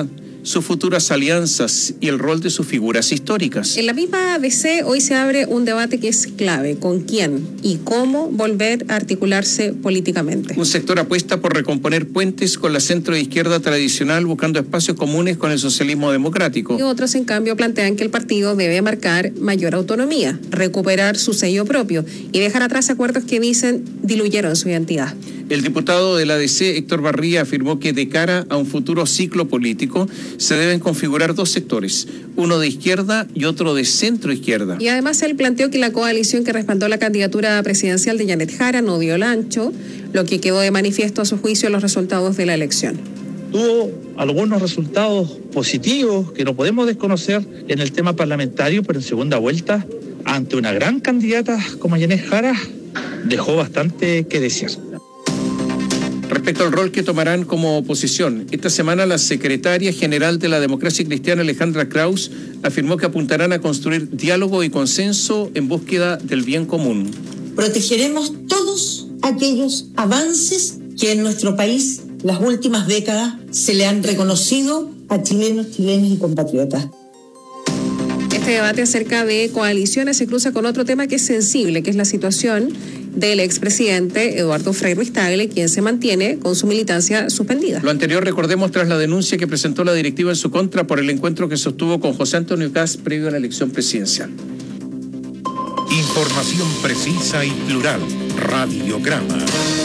sus futuras alianzas y el rol de sus figuras históricas. En la misma A D C hoy se abre un debate que es clave: ¿con quién y cómo volver a articularse políticamente? Un sector apuesta por recomponer puentes con la centro izquierda tradicional, buscando espacios comunes con el socialismo democrático. Y otros, en cambio, plantean que el partido debe marcar mayor autonomía, recuperar su sello propio y dejar atrás acuerdos que dicen diluyeron su identidad. El diputado de la A D C, Héctor Barría, afirmó que de cara a un futuro ciclo político se deben configurar dos sectores, uno de izquierda y otro de centro izquierda. Y además él planteó que la coalición que respaldó la candidatura presidencial de Janet Jara no dio el ancho, lo que quedó de manifiesto a su juicio los resultados de la elección. Tuvo algunos resultados positivos que no podemos desconocer en el tema parlamentario, pero en segunda vuelta, ante una gran candidata como Janet Jara, dejó bastante que desear. Respecto al rol que tomarán como oposición, esta semana la secretaria general de la Democracia Cristiana, Alejandra Kraus, afirmó que apuntarán a construir diálogo y consenso en búsqueda del bien común. Protegeremos todos aquellos avances que en nuestro país las últimas décadas se le han reconocido a chilenos, chilenas y compatriotas. Este debate acerca de coaliciones se cruza con otro tema que es sensible, que es la situación del expresidente Eduardo Frei Ruiz-Tagle, quien se mantiene con su militancia suspendida. Lo anterior recordemos tras la denuncia que presentó la directiva en su contra por el encuentro que sostuvo con José Antonio Kast previo a la elección presidencial. Información precisa y plural. Radiograma.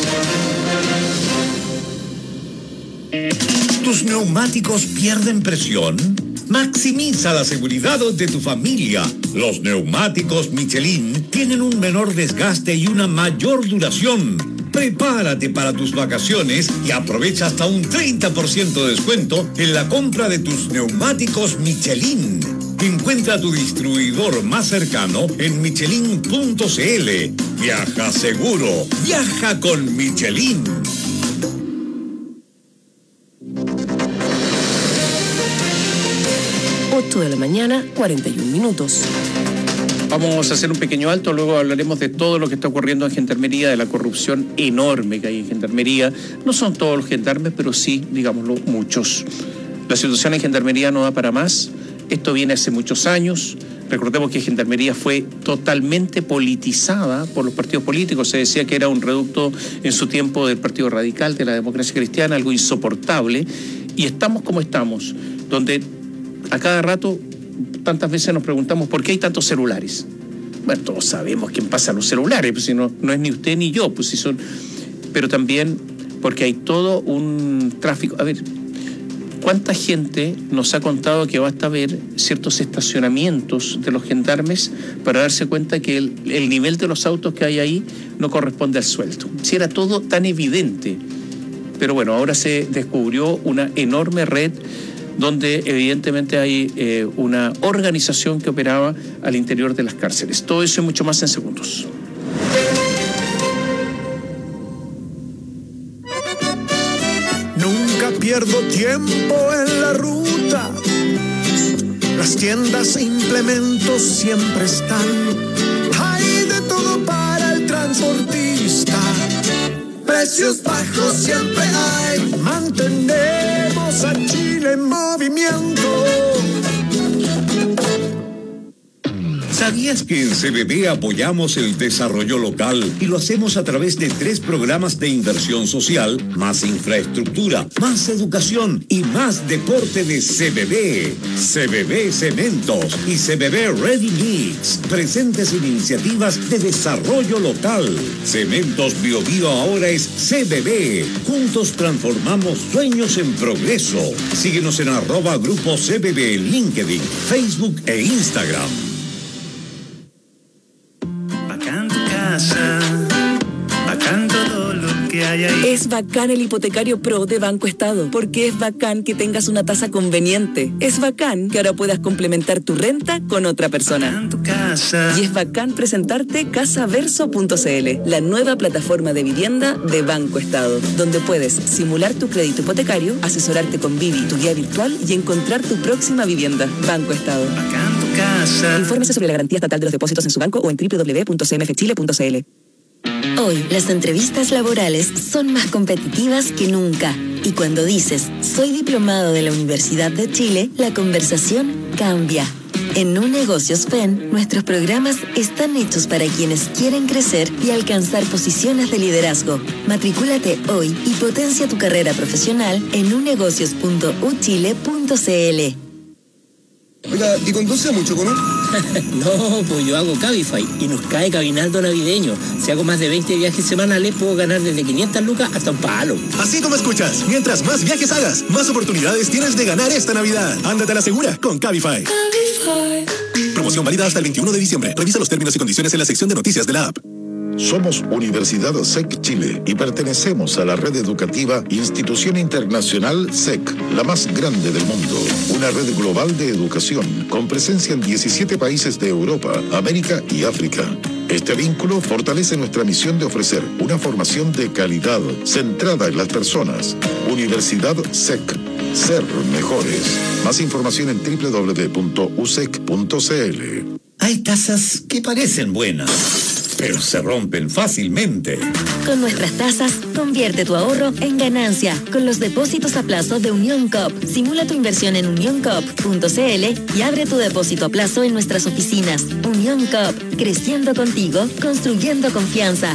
¿Tus neumáticos pierden presión? Maximiza la seguridad de tu familia. Los neumáticos Michelin tienen un menor desgaste y una mayor duración. Prepárate para tus vacaciones y aprovecha hasta un treinta por ciento de descuento en la compra de tus neumáticos Michelin. Encuentra tu distribuidor más cercano en michelin punto c l. Viaja seguro. Viaja con Michelin. ocho de la mañana, cuarenta y un minutos. Vamos a hacer un pequeño alto, luego hablaremos de todo lo que está ocurriendo en Gendarmería, de la corrupción enorme que hay en Gendarmería. No son todos los gendarmes, pero sí, digámoslo, muchos. La situación en Gendarmería no da para más. Esto viene hace muchos años. Recordemos que Gendarmería fue totalmente politizada por los partidos políticos. Se decía que era un reducto en su tiempo del Partido Radical, de la Democracia Cristiana, algo insoportable. Y estamos como estamos, donde a cada rato, tantas veces nos preguntamos por qué hay tantos celulares. Bueno, todos sabemos quién pasa los celulares, pues si no, no es ni usted ni yo, pues si son. Pero también porque hay todo un tráfico. A ver, ¿cuánta gente nos ha contado que basta ver ciertos estacionamientos de los gendarmes para darse cuenta que el, el nivel de los autos que hay ahí no corresponde al sueldo? Si era todo tan evidente. Pero bueno, ahora se descubrió una enorme red donde evidentemente hay eh, una organización que operaba al interior de las cárceles. Todo eso y mucho más en segundos. Nunca pierdo tiempo en la ruta. Las tiendas e implementos siempre están. Hay de todo para el transportista. Precios bajos siempre hay. Mantenemos a Chile en movimiento. ¿Sabías que en C B B apoyamos el desarrollo local y lo hacemos a través de tres programas de inversión social, más infraestructura, más educación y más deporte de C B B? C B B Cementos y C B B Ready Mix, presentes en iniciativas de desarrollo local. Cementos Bio Bio ahora es C B B. Juntos transformamos sueños en progreso. Síguenos en arroba grupo C B B en LinkedIn, Facebook e Instagram. Bacán todo lo que hay ahí. Es bacán el hipotecario Pro de Banco Estado, porque es bacán que tengas una tasa conveniente. Es bacán que ahora puedas complementar tu renta con otra persona. Tu casa. Y es bacán presentarte casaverso punto c l, la nueva plataforma de vivienda de Banco Estado, donde puedes simular tu crédito hipotecario, asesorarte con Vivi, tu guía virtual, y encontrar tu próxima vivienda. Banco Estado. Bacán tu casa. Infórmese sobre la garantía estatal de los depósitos en su banco o en doble u doble u doble u punto c m f chile punto c l. Hoy, las entrevistas laborales son más competitivas que nunca. Y cuando dices Soy diplomado de la Universidad de Chile, la conversación cambia. En Nu Negocios F E N, nuestros programas están hechos para quienes quieren crecer y alcanzar posiciones de liderazgo. Matricúlate hoy y potencia tu carrera profesional en nunegocios punto u chile punto c l. Oiga, ¿y conduce mucho, Cono? No, pues yo hago Cabify y nos cae cabinaldo navideño. Si hago más de veinte viajes semanales, puedo ganar desde quinientas lucas hasta un palo. Así como escuchas, mientras más viajes hagas, más oportunidades tienes de ganar esta Navidad. Ándate a la segura con Cabify. Cabify. Promoción válida hasta el veintiuno de diciembre. Revisa los términos y condiciones en la sección de noticias de la app. Somos Universidad S E C Chile y pertenecemos a la red educativa Institución Internacional S E C, la más grande del mundo. Una red global de educación con presencia en diecisiete países de Europa, América y África. Este vínculo fortalece nuestra misión de ofrecer una formación de calidad centrada en las personas. Universidad S E C. Ser mejores. Más información en doble u doble u doble u punto u s e c punto c l. Hay tasas que parecen buenas, pero se rompen fácilmente. Con nuestras tasas, convierte tu ahorro en ganancia. Con los depósitos a plazo de Unión Coop. Simula tu inversión en unión coop punto c l y abre tu depósito a plazo en nuestras oficinas. Unión Coop, creciendo contigo, construyendo confianza.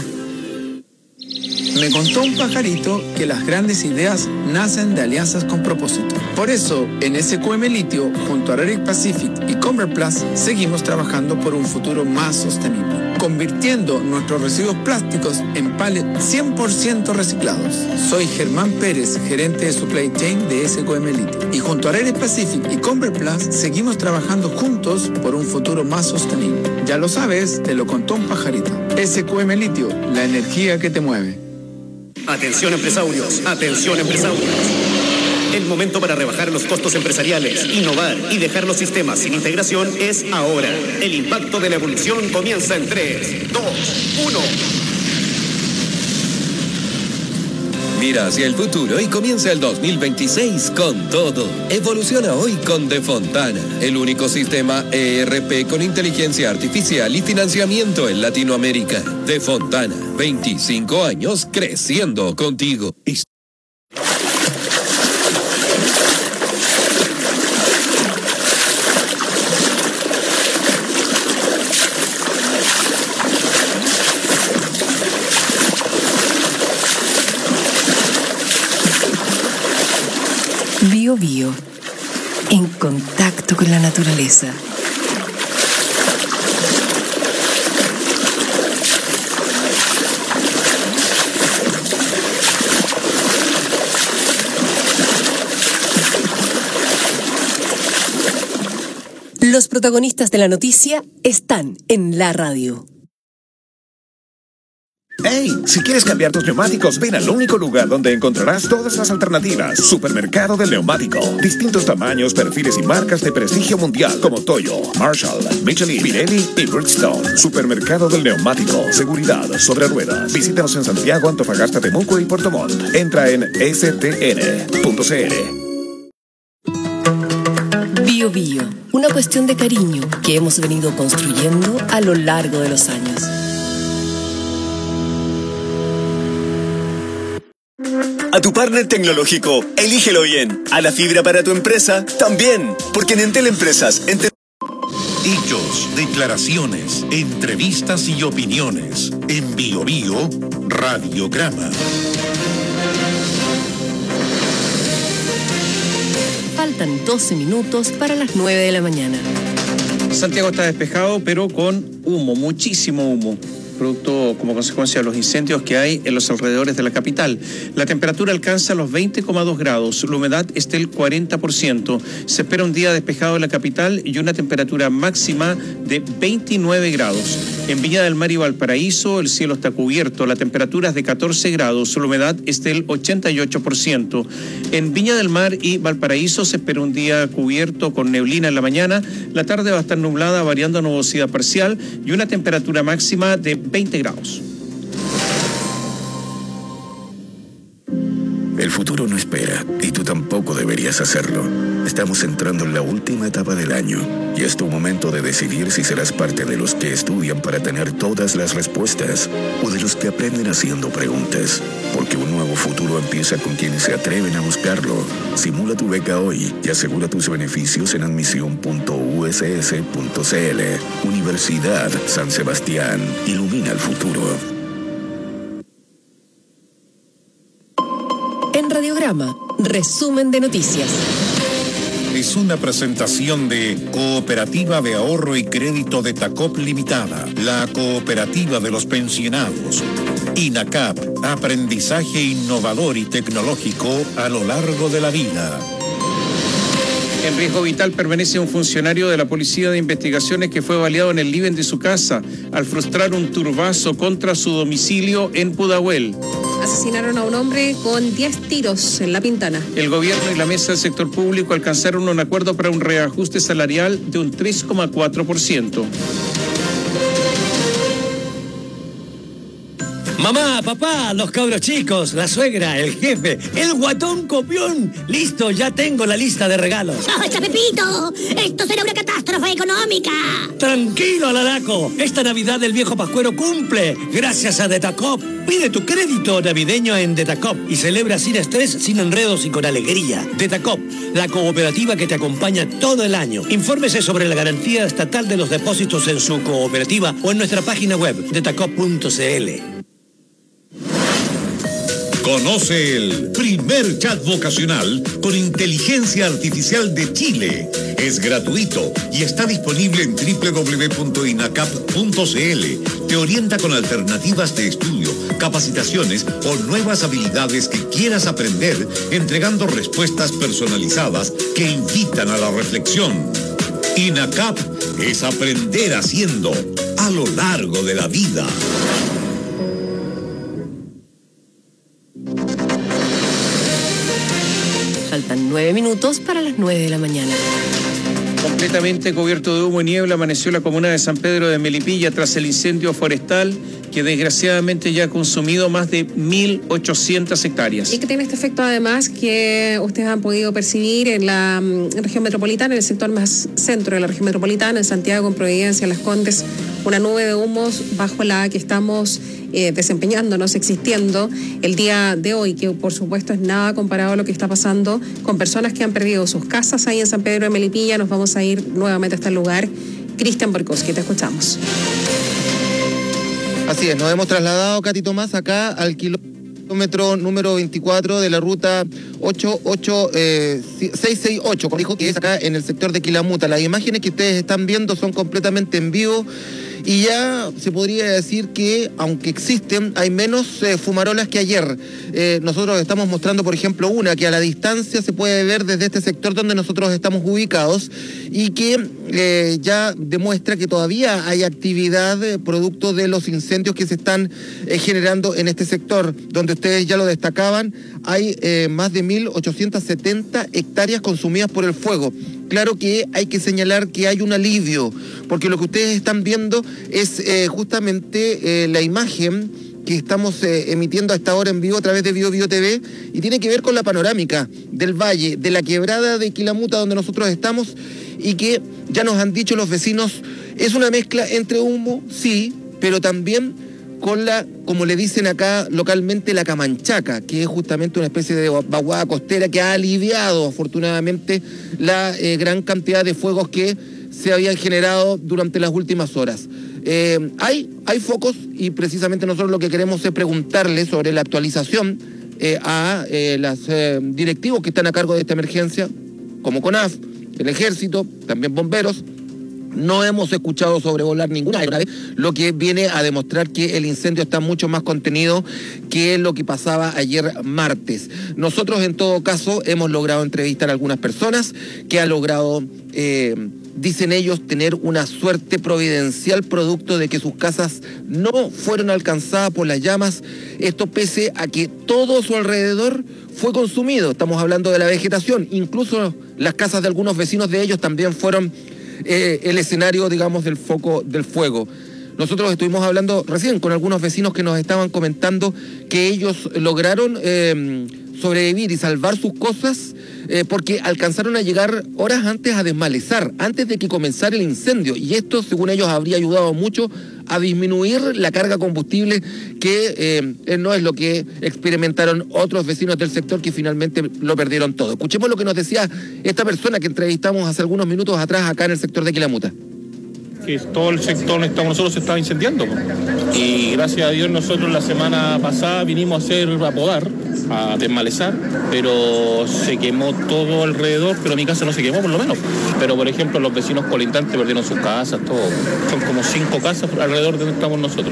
Me contó un pajarito que las grandes ideas nacen de alianzas con propósito. Por eso, en S Q M Litio, junto a Raric Pacific y Comer Plus, seguimos trabajando por un futuro más sostenible, convirtiendo nuestros residuos plásticos en pallets cien por ciento reciclados. Soy Germán Pérez, gerente de Supply Chain de S Q M Litio. Y junto a Raric Pacific y Comer Plus, seguimos trabajando juntos por un futuro más sostenible. Ya lo sabes, te lo contó un pajarito. S Q M Litio, la energía que te mueve. Atención empresarios, atención empresarios. El momento para rebajar los costos empresariales, innovar y dejar los sistemas sin integración es ahora. El impacto de la evolución comienza en tres, dos, uno. Mira hacia el futuro y comienza el dos mil veintiséis con todo. Evoluciona hoy con De Fontana, el único sistema E R P con inteligencia artificial y financiamiento en Latinoamérica. De Fontana, veinticinco años creciendo contigo. Bio Bio, en contacto con la naturaleza. Los protagonistas de la noticia están en la radio. ¡Hey! Si quieres cambiar tus neumáticos, ven al único lugar donde encontrarás todas las alternativas. Supermercado del Neumático. Distintos tamaños, perfiles y marcas de prestigio mundial como Toyo, Marshall, Michelin, Pirelli y Bridgestone. Supermercado del Neumático. Seguridad sobre ruedas. Visítanos en Santiago, Antofagasta, Temuco y Puerto Montt. Entra en s t n punto c l. Bio Bio, una cuestión de cariño que hemos venido construyendo a lo largo de los años. A tu partner tecnológico, elígelo bien. A la fibra para tu empresa, también. Porque en Entel Empresas... Entel... Hechos, declaraciones, entrevistas y opiniones. En Bio Bio, Radiograma. Faltan doce minutos para las nueve de la mañana. Santiago está despejado, pero con humo, muchísimo humo, producto como consecuencia de los incendios que hay en los alrededores de la capital. La temperatura alcanza los veinte coma dos grados, la humedad está del cuarenta por ciento. Se espera un día despejado en la capital y una temperatura máxima de veintinueve grados. En Viña del Mar y Valparaíso el cielo está cubierto, la temperatura es de catorce grados, la humedad es del ochenta y ocho por ciento. En Viña del Mar y Valparaíso se espera un día cubierto con neblina en la mañana, la tarde va a estar nublada variando a nubosidad parcial y una temperatura máxima de veinte grados. El futuro no espera, y tú tampoco deberías hacerlo. Estamos entrando en la última etapa del año, y es tu momento de decidir si serás parte de los que estudian para tener todas las respuestas, o de los que aprenden haciendo preguntas. Porque un nuevo futuro empieza con quienes se atreven a buscarlo. Simula tu beca hoy y asegura tus beneficios en admisión punto u s s punto c l. Universidad San Sebastián. Ilumina el futuro. En Radiograma, resumen de noticias. Es una presentación de Cooperativa de Ahorro y Crédito de Tacop Limitada, la cooperativa de los pensionados. INACAP, aprendizaje innovador y tecnológico a lo largo de la vida. En riesgo vital permanece un funcionario de la Policía de Investigaciones que fue baleado en el living de su casa al frustrar un turbazo contra su domicilio en Pudahuel. Asesinaron a un hombre con diez tiros en La Pintana. El gobierno y la mesa del sector público alcanzaron un acuerdo para un reajuste salarial de un tres coma cuatro por ciento. Mamá, papá, los cabros chicos, la suegra, el jefe, el guatón copión. Listo, ya tengo la lista de regalos. ¡Basta, Pepito! ¡Esto será una catástrofe económica! Tranquilo, Alalaco. Esta Navidad el viejo Pascuero cumple. Gracias a Detacop. Pide tu crédito navideño en Detacop y celebra sin estrés, sin enredos y con alegría. Detacop, la cooperativa que te acompaña todo el año. Infórmese sobre la garantía estatal de los depósitos en su cooperativa o en nuestra página web, detacop punto c l. Conoce el primer chat vocacional con inteligencia artificial de Chile. Es gratuito y está disponible en doble u doble u doble u punto inacap punto c l. Te orienta con alternativas de estudio, capacitaciones o nuevas habilidades que quieras aprender, entregando respuestas personalizadas que invitan a la reflexión. INACAP es aprender haciendo a lo largo de la vida. Faltan nueve minutos para las nueve de la mañana. Completamente cubierto de humo y niebla amaneció la comuna de San Pedro de Melipilla tras el incendio forestal que desgraciadamente ya ha consumido más de mil ochocientas hectáreas. Y que tiene este efecto además que ustedes han podido percibir en la um, región metropolitana, en el sector más centro de la región metropolitana, en Santiago, en Providencia, en Las Condes, una nube de humos bajo la que estamos eh, desempeñándonos, existiendo el día de hoy, que por supuesto es nada comparado a lo que está pasando con personas que han perdido sus casas ahí en San Pedro de Melipilla. Nos vamos a ir nuevamente a este lugar. Cristian Borkowski, te escuchamos. Así es, nos hemos trasladado, Katy Tomás, acá al kilómetro número veinticuatro de la ruta ocho ocho seis seis ocho, como dijo, que es acá en el sector de Quilamuta. Las imágenes que ustedes están viendo son completamente en vivo y ya se podría decir que, aunque existen, hay menos eh, fumarolas que ayer. Eh, nosotros estamos mostrando, por ejemplo, una que a la distancia se puede ver desde este sector donde nosotros estamos ubicados y que eh, ya demuestra que todavía hay actividad eh, producto de los incendios que se están eh, generando en este sector, donde ustedes ya lo destacaban. Hay eh, más de mil ochocientas setenta hectáreas consumidas por el fuego. Claro que hay que señalar que hay un alivio, porque lo que ustedes están viendo es eh, justamente eh, la imagen que estamos eh, emitiendo a esta hora en vivo a través de Bio Bio T V y tiene que ver con la panorámica del valle, de la quebrada de Quilamuta donde nosotros estamos y que ya nos han dicho los vecinos, es una mezcla entre humo, sí, pero también con la, como le dicen acá localmente, la camanchaca, que es justamente una especie de vaguada costera que ha aliviado afortunadamente la eh, gran cantidad de fuegos que se habían generado durante las últimas horas. Eh, hay, hay focos y precisamente nosotros lo que queremos es preguntarle sobre la actualización eh, a eh, los eh, directivos que están a cargo de esta emergencia, como CONAF, el Ejército, también bomberos. No hemos escuchado sobrevolar ninguna aeronave, lo que viene a demostrar que el incendio está mucho más contenido que lo que pasaba ayer martes. Nosotros, en todo caso, hemos logrado entrevistar a algunas personas que han logrado, eh, dicen ellos, tener una suerte providencial producto de que sus casas no fueron alcanzadas por las llamas. Esto pese a que todo su alrededor fue consumido. Estamos hablando de la vegetación. Incluso las casas de algunos vecinos de ellos también fueron Eh, el escenario, digamos, del foco del fuego. Nosotros estuvimos hablando recién con algunos vecinos que nos estaban comentando que ellos lograron eh, sobrevivir y salvar sus cosas eh, porque alcanzaron a llegar horas antes a desmalezar, antes de que comenzara el incendio. Y esto, según ellos, habría ayudado mucho a disminuir la carga combustible, que eh, no es lo que experimentaron otros vecinos del sector que finalmente lo perdieron todo. Escuchemos lo que nos decía esta persona que entrevistamos hace algunos minutos atrás acá en el sector de Quilamuta. Que todo el sector donde estamos nosotros se estaba incendiando. Y gracias a Dios nosotros la semana pasada vinimos a hacer, a podar, a desmalezar, pero se quemó todo alrededor, pero mi casa no se quemó por lo menos. Pero por ejemplo los vecinos colindantes perdieron sus casas, todo. Son como cinco casas alrededor de donde estamos nosotros.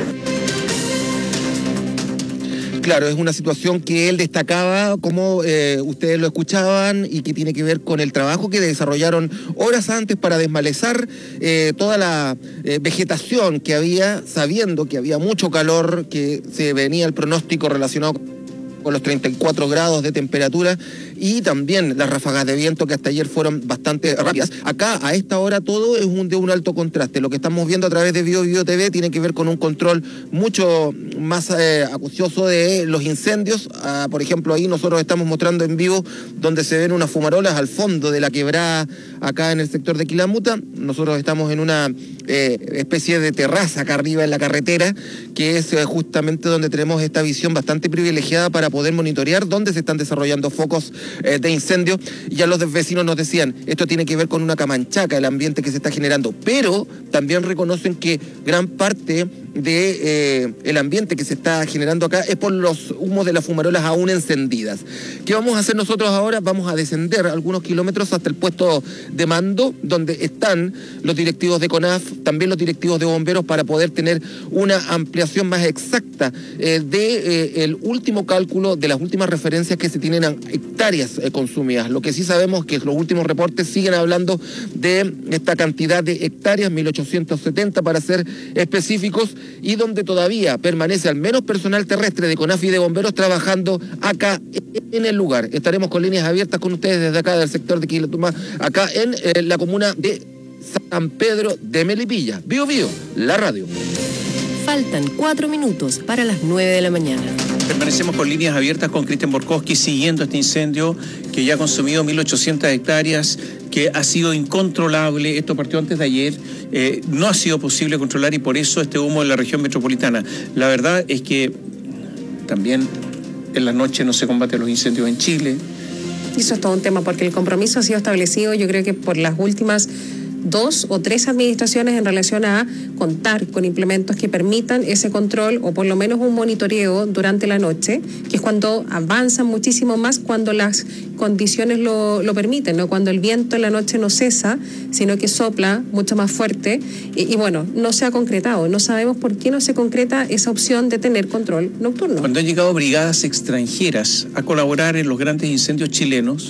Claro, es una situación que él destacaba, como eh, ustedes lo escuchaban, y que tiene que ver con el trabajo que desarrollaron horas antes para desmalezar eh, toda la eh, vegetación que había, sabiendo que había mucho calor, que se venía el pronóstico relacionado con los treinta y cuatro grados de temperatura y también las ráfagas de viento que hasta ayer fueron bastante rápidas. Acá a esta hora todo es un, de un alto contraste. Lo que estamos viendo a través de Bio Bio T V tiene que ver con un control mucho más eh, acucioso de los incendios. Ah, por ejemplo, ahí nosotros estamos mostrando en vivo donde se ven unas fumarolas al fondo de la quebrada acá en el sector de Quilamuta. Nosotros estamos en una eh, especie de terraza acá arriba en la carretera, que es eh, justamente donde tenemos esta visión bastante privilegiada para poder monitorear dónde se están desarrollando focos eh, de incendio. Y ya los vecinos nos decían, esto tiene que ver con una camanchaca, el ambiente que se está generando, pero también reconocen que gran parte de eh, el ambiente que se está generando acá es por los humos de las fumarolas aún encendidas. ¿Qué vamos a hacer nosotros ahora? Vamos a descender algunos kilómetros hasta el puesto de mando, donde están los directivos de CONAF, también los directivos de bomberos, para poder tener una ampliación más exacta eh, de eh, el último cálculo, de las últimas referencias que se tienen a hectáreas eh, consumidas. Lo que sí sabemos es que los últimos reportes siguen hablando de esta cantidad de hectáreas, mil ochocientos setenta para ser específicos, y donde todavía permanece al menos personal terrestre de CONAF y de bomberos trabajando acá en el lugar. Estaremos con líneas abiertas con ustedes desde acá del sector de Quilamuta, acá en eh, la comuna de San Pedro de Melipilla. Bio Bio, la radio. Faltan cuatro minutos para las nueve de la mañana. Permanecemos con líneas abiertas con Cristian Borkowski siguiendo este incendio que ya ha consumido mil ochocientas hectáreas, que ha sido incontrolable. Esto partió antes de ayer, eh, no ha sido posible controlar y por eso este humo en la región metropolitana. La verdad es que también en la noche no se combaten los incendios en Chile. Y eso es todo un tema, porque el compromiso ha sido establecido, yo creo que por las últimas dos o tres administraciones en relación a contar con implementos que permitan ese control o por lo menos un monitoreo durante la noche, que es cuando avanzan muchísimo más cuando las condiciones lo, lo permiten, ¿no? Cuando el viento en la noche no cesa, sino que sopla mucho más fuerte y, y bueno, no se ha concretado. No sabemos por qué no se concreta esa opción de tener control nocturno. Cuando han llegado brigadas extranjeras a colaborar en los grandes incendios chilenos,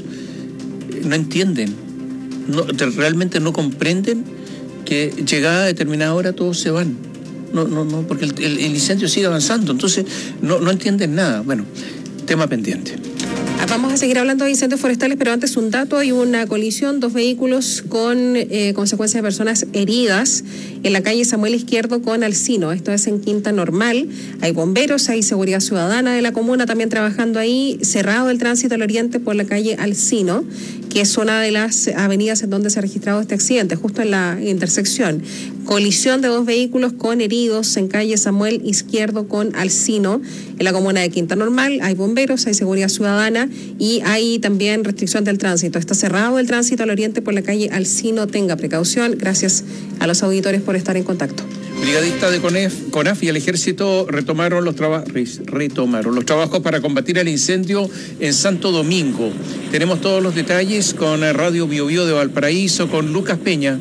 no entienden. No, realmente no comprenden que llegada a determinada hora todos se van. No, no, no, porque el, el, el incendio sigue avanzando, entonces no, no entienden nada. Bueno, tema pendiente. Vamos a seguir hablando de incendios forestales, pero antes un dato: hay una colisión, dos vehículos con eh, consecuencias de personas heridas en la calle Samuel Izquierdo con Alsino. Esto es en Quinta Normal. Hay bomberos, hay seguridad ciudadana de la comuna también trabajando ahí. Cerrado el tránsito al oriente por la calle Alsino, que es una de las avenidas en donde se ha registrado este accidente, justo en la intersección. Colisión de dos vehículos con heridos en calle Samuel Izquierdo con Alsino, en la comuna de Quinta Normal. Hay bomberos, hay seguridad ciudadana y hay también restricción del tránsito. Está cerrado el tránsito al oriente por la calle Alsino. Tenga precaución. Gracias a los auditores por estar en contacto. Brigadistas de CONAF, CONAF y el Ejército retomaron los, traba, retomaron los trabajos para combatir el incendio en Santo Domingo. Tenemos todos los detalles con Radio Bio Bio de Valparaíso, con Lucas Peña.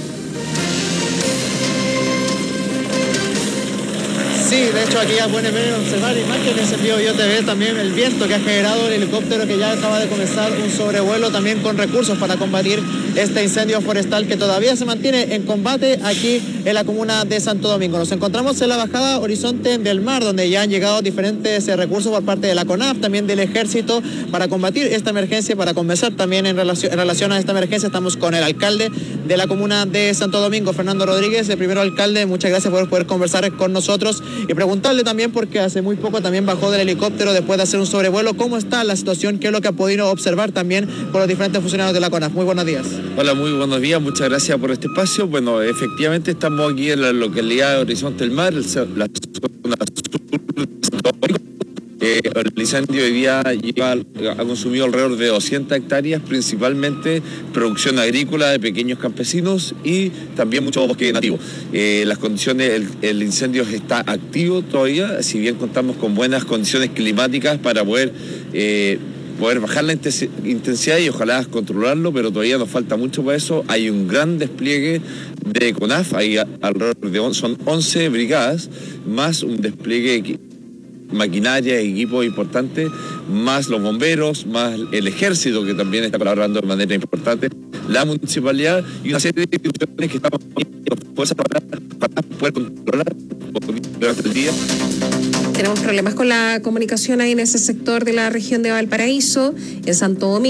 Sí, de hecho aquí ya pueden ver, observar imágenes en Bio Bio T V, también el viento que ha generado el helicóptero que ya acaba de comenzar un sobrevuelo, también con recursos para combatir este incendio forestal que todavía se mantiene en combate aquí en la comuna de Santo Domingo. Nos encontramos en la bajada Horizonte del Mar, donde ya han llegado diferentes eh, recursos por parte de la CONAF, también del Ejército, para combatir esta emergencia, para conversar también en relación, en relación a esta emergencia. Estamos con el alcalde de la comuna de Santo Domingo, Fernando Rodríguez, el primer alcalde. Muchas gracias por poder conversar con nosotros y preguntarle también, porque hace muy poco también bajó del helicóptero después de hacer un sobrevuelo, cómo está la situación, qué es lo que ha podido observar también con los diferentes funcionarios de la CONAF. Muy buenos días. Hola, muy buenos días, muchas gracias por este espacio. Bueno, efectivamente estamos aquí en la localidad de Horizonte del Mar, la zona sur. Eh, el incendio hoy día lleva, ha consumido alrededor de doscientas hectáreas, principalmente producción agrícola de pequeños campesinos y también mucho bosque nativo. Eh, las condiciones, el, el incendio está activo todavía, si bien contamos con buenas condiciones climáticas para poder, eh, poder bajar la intensidad y ojalá controlarlo, pero todavía nos falta mucho para eso. Hay un gran despliegue de CONAF, hay alrededor de son once brigadas, más un despliegue maquinaria, equipos importantes, más los bomberos, más el ejército que también está colaborando de manera importante, la municipalidad y una serie de instituciones que estamos fuerzas para, para poder controlar durante el día. Tenemos problemas con la comunicación ahí en ese sector de la región de Valparaíso, en Santo Domingo.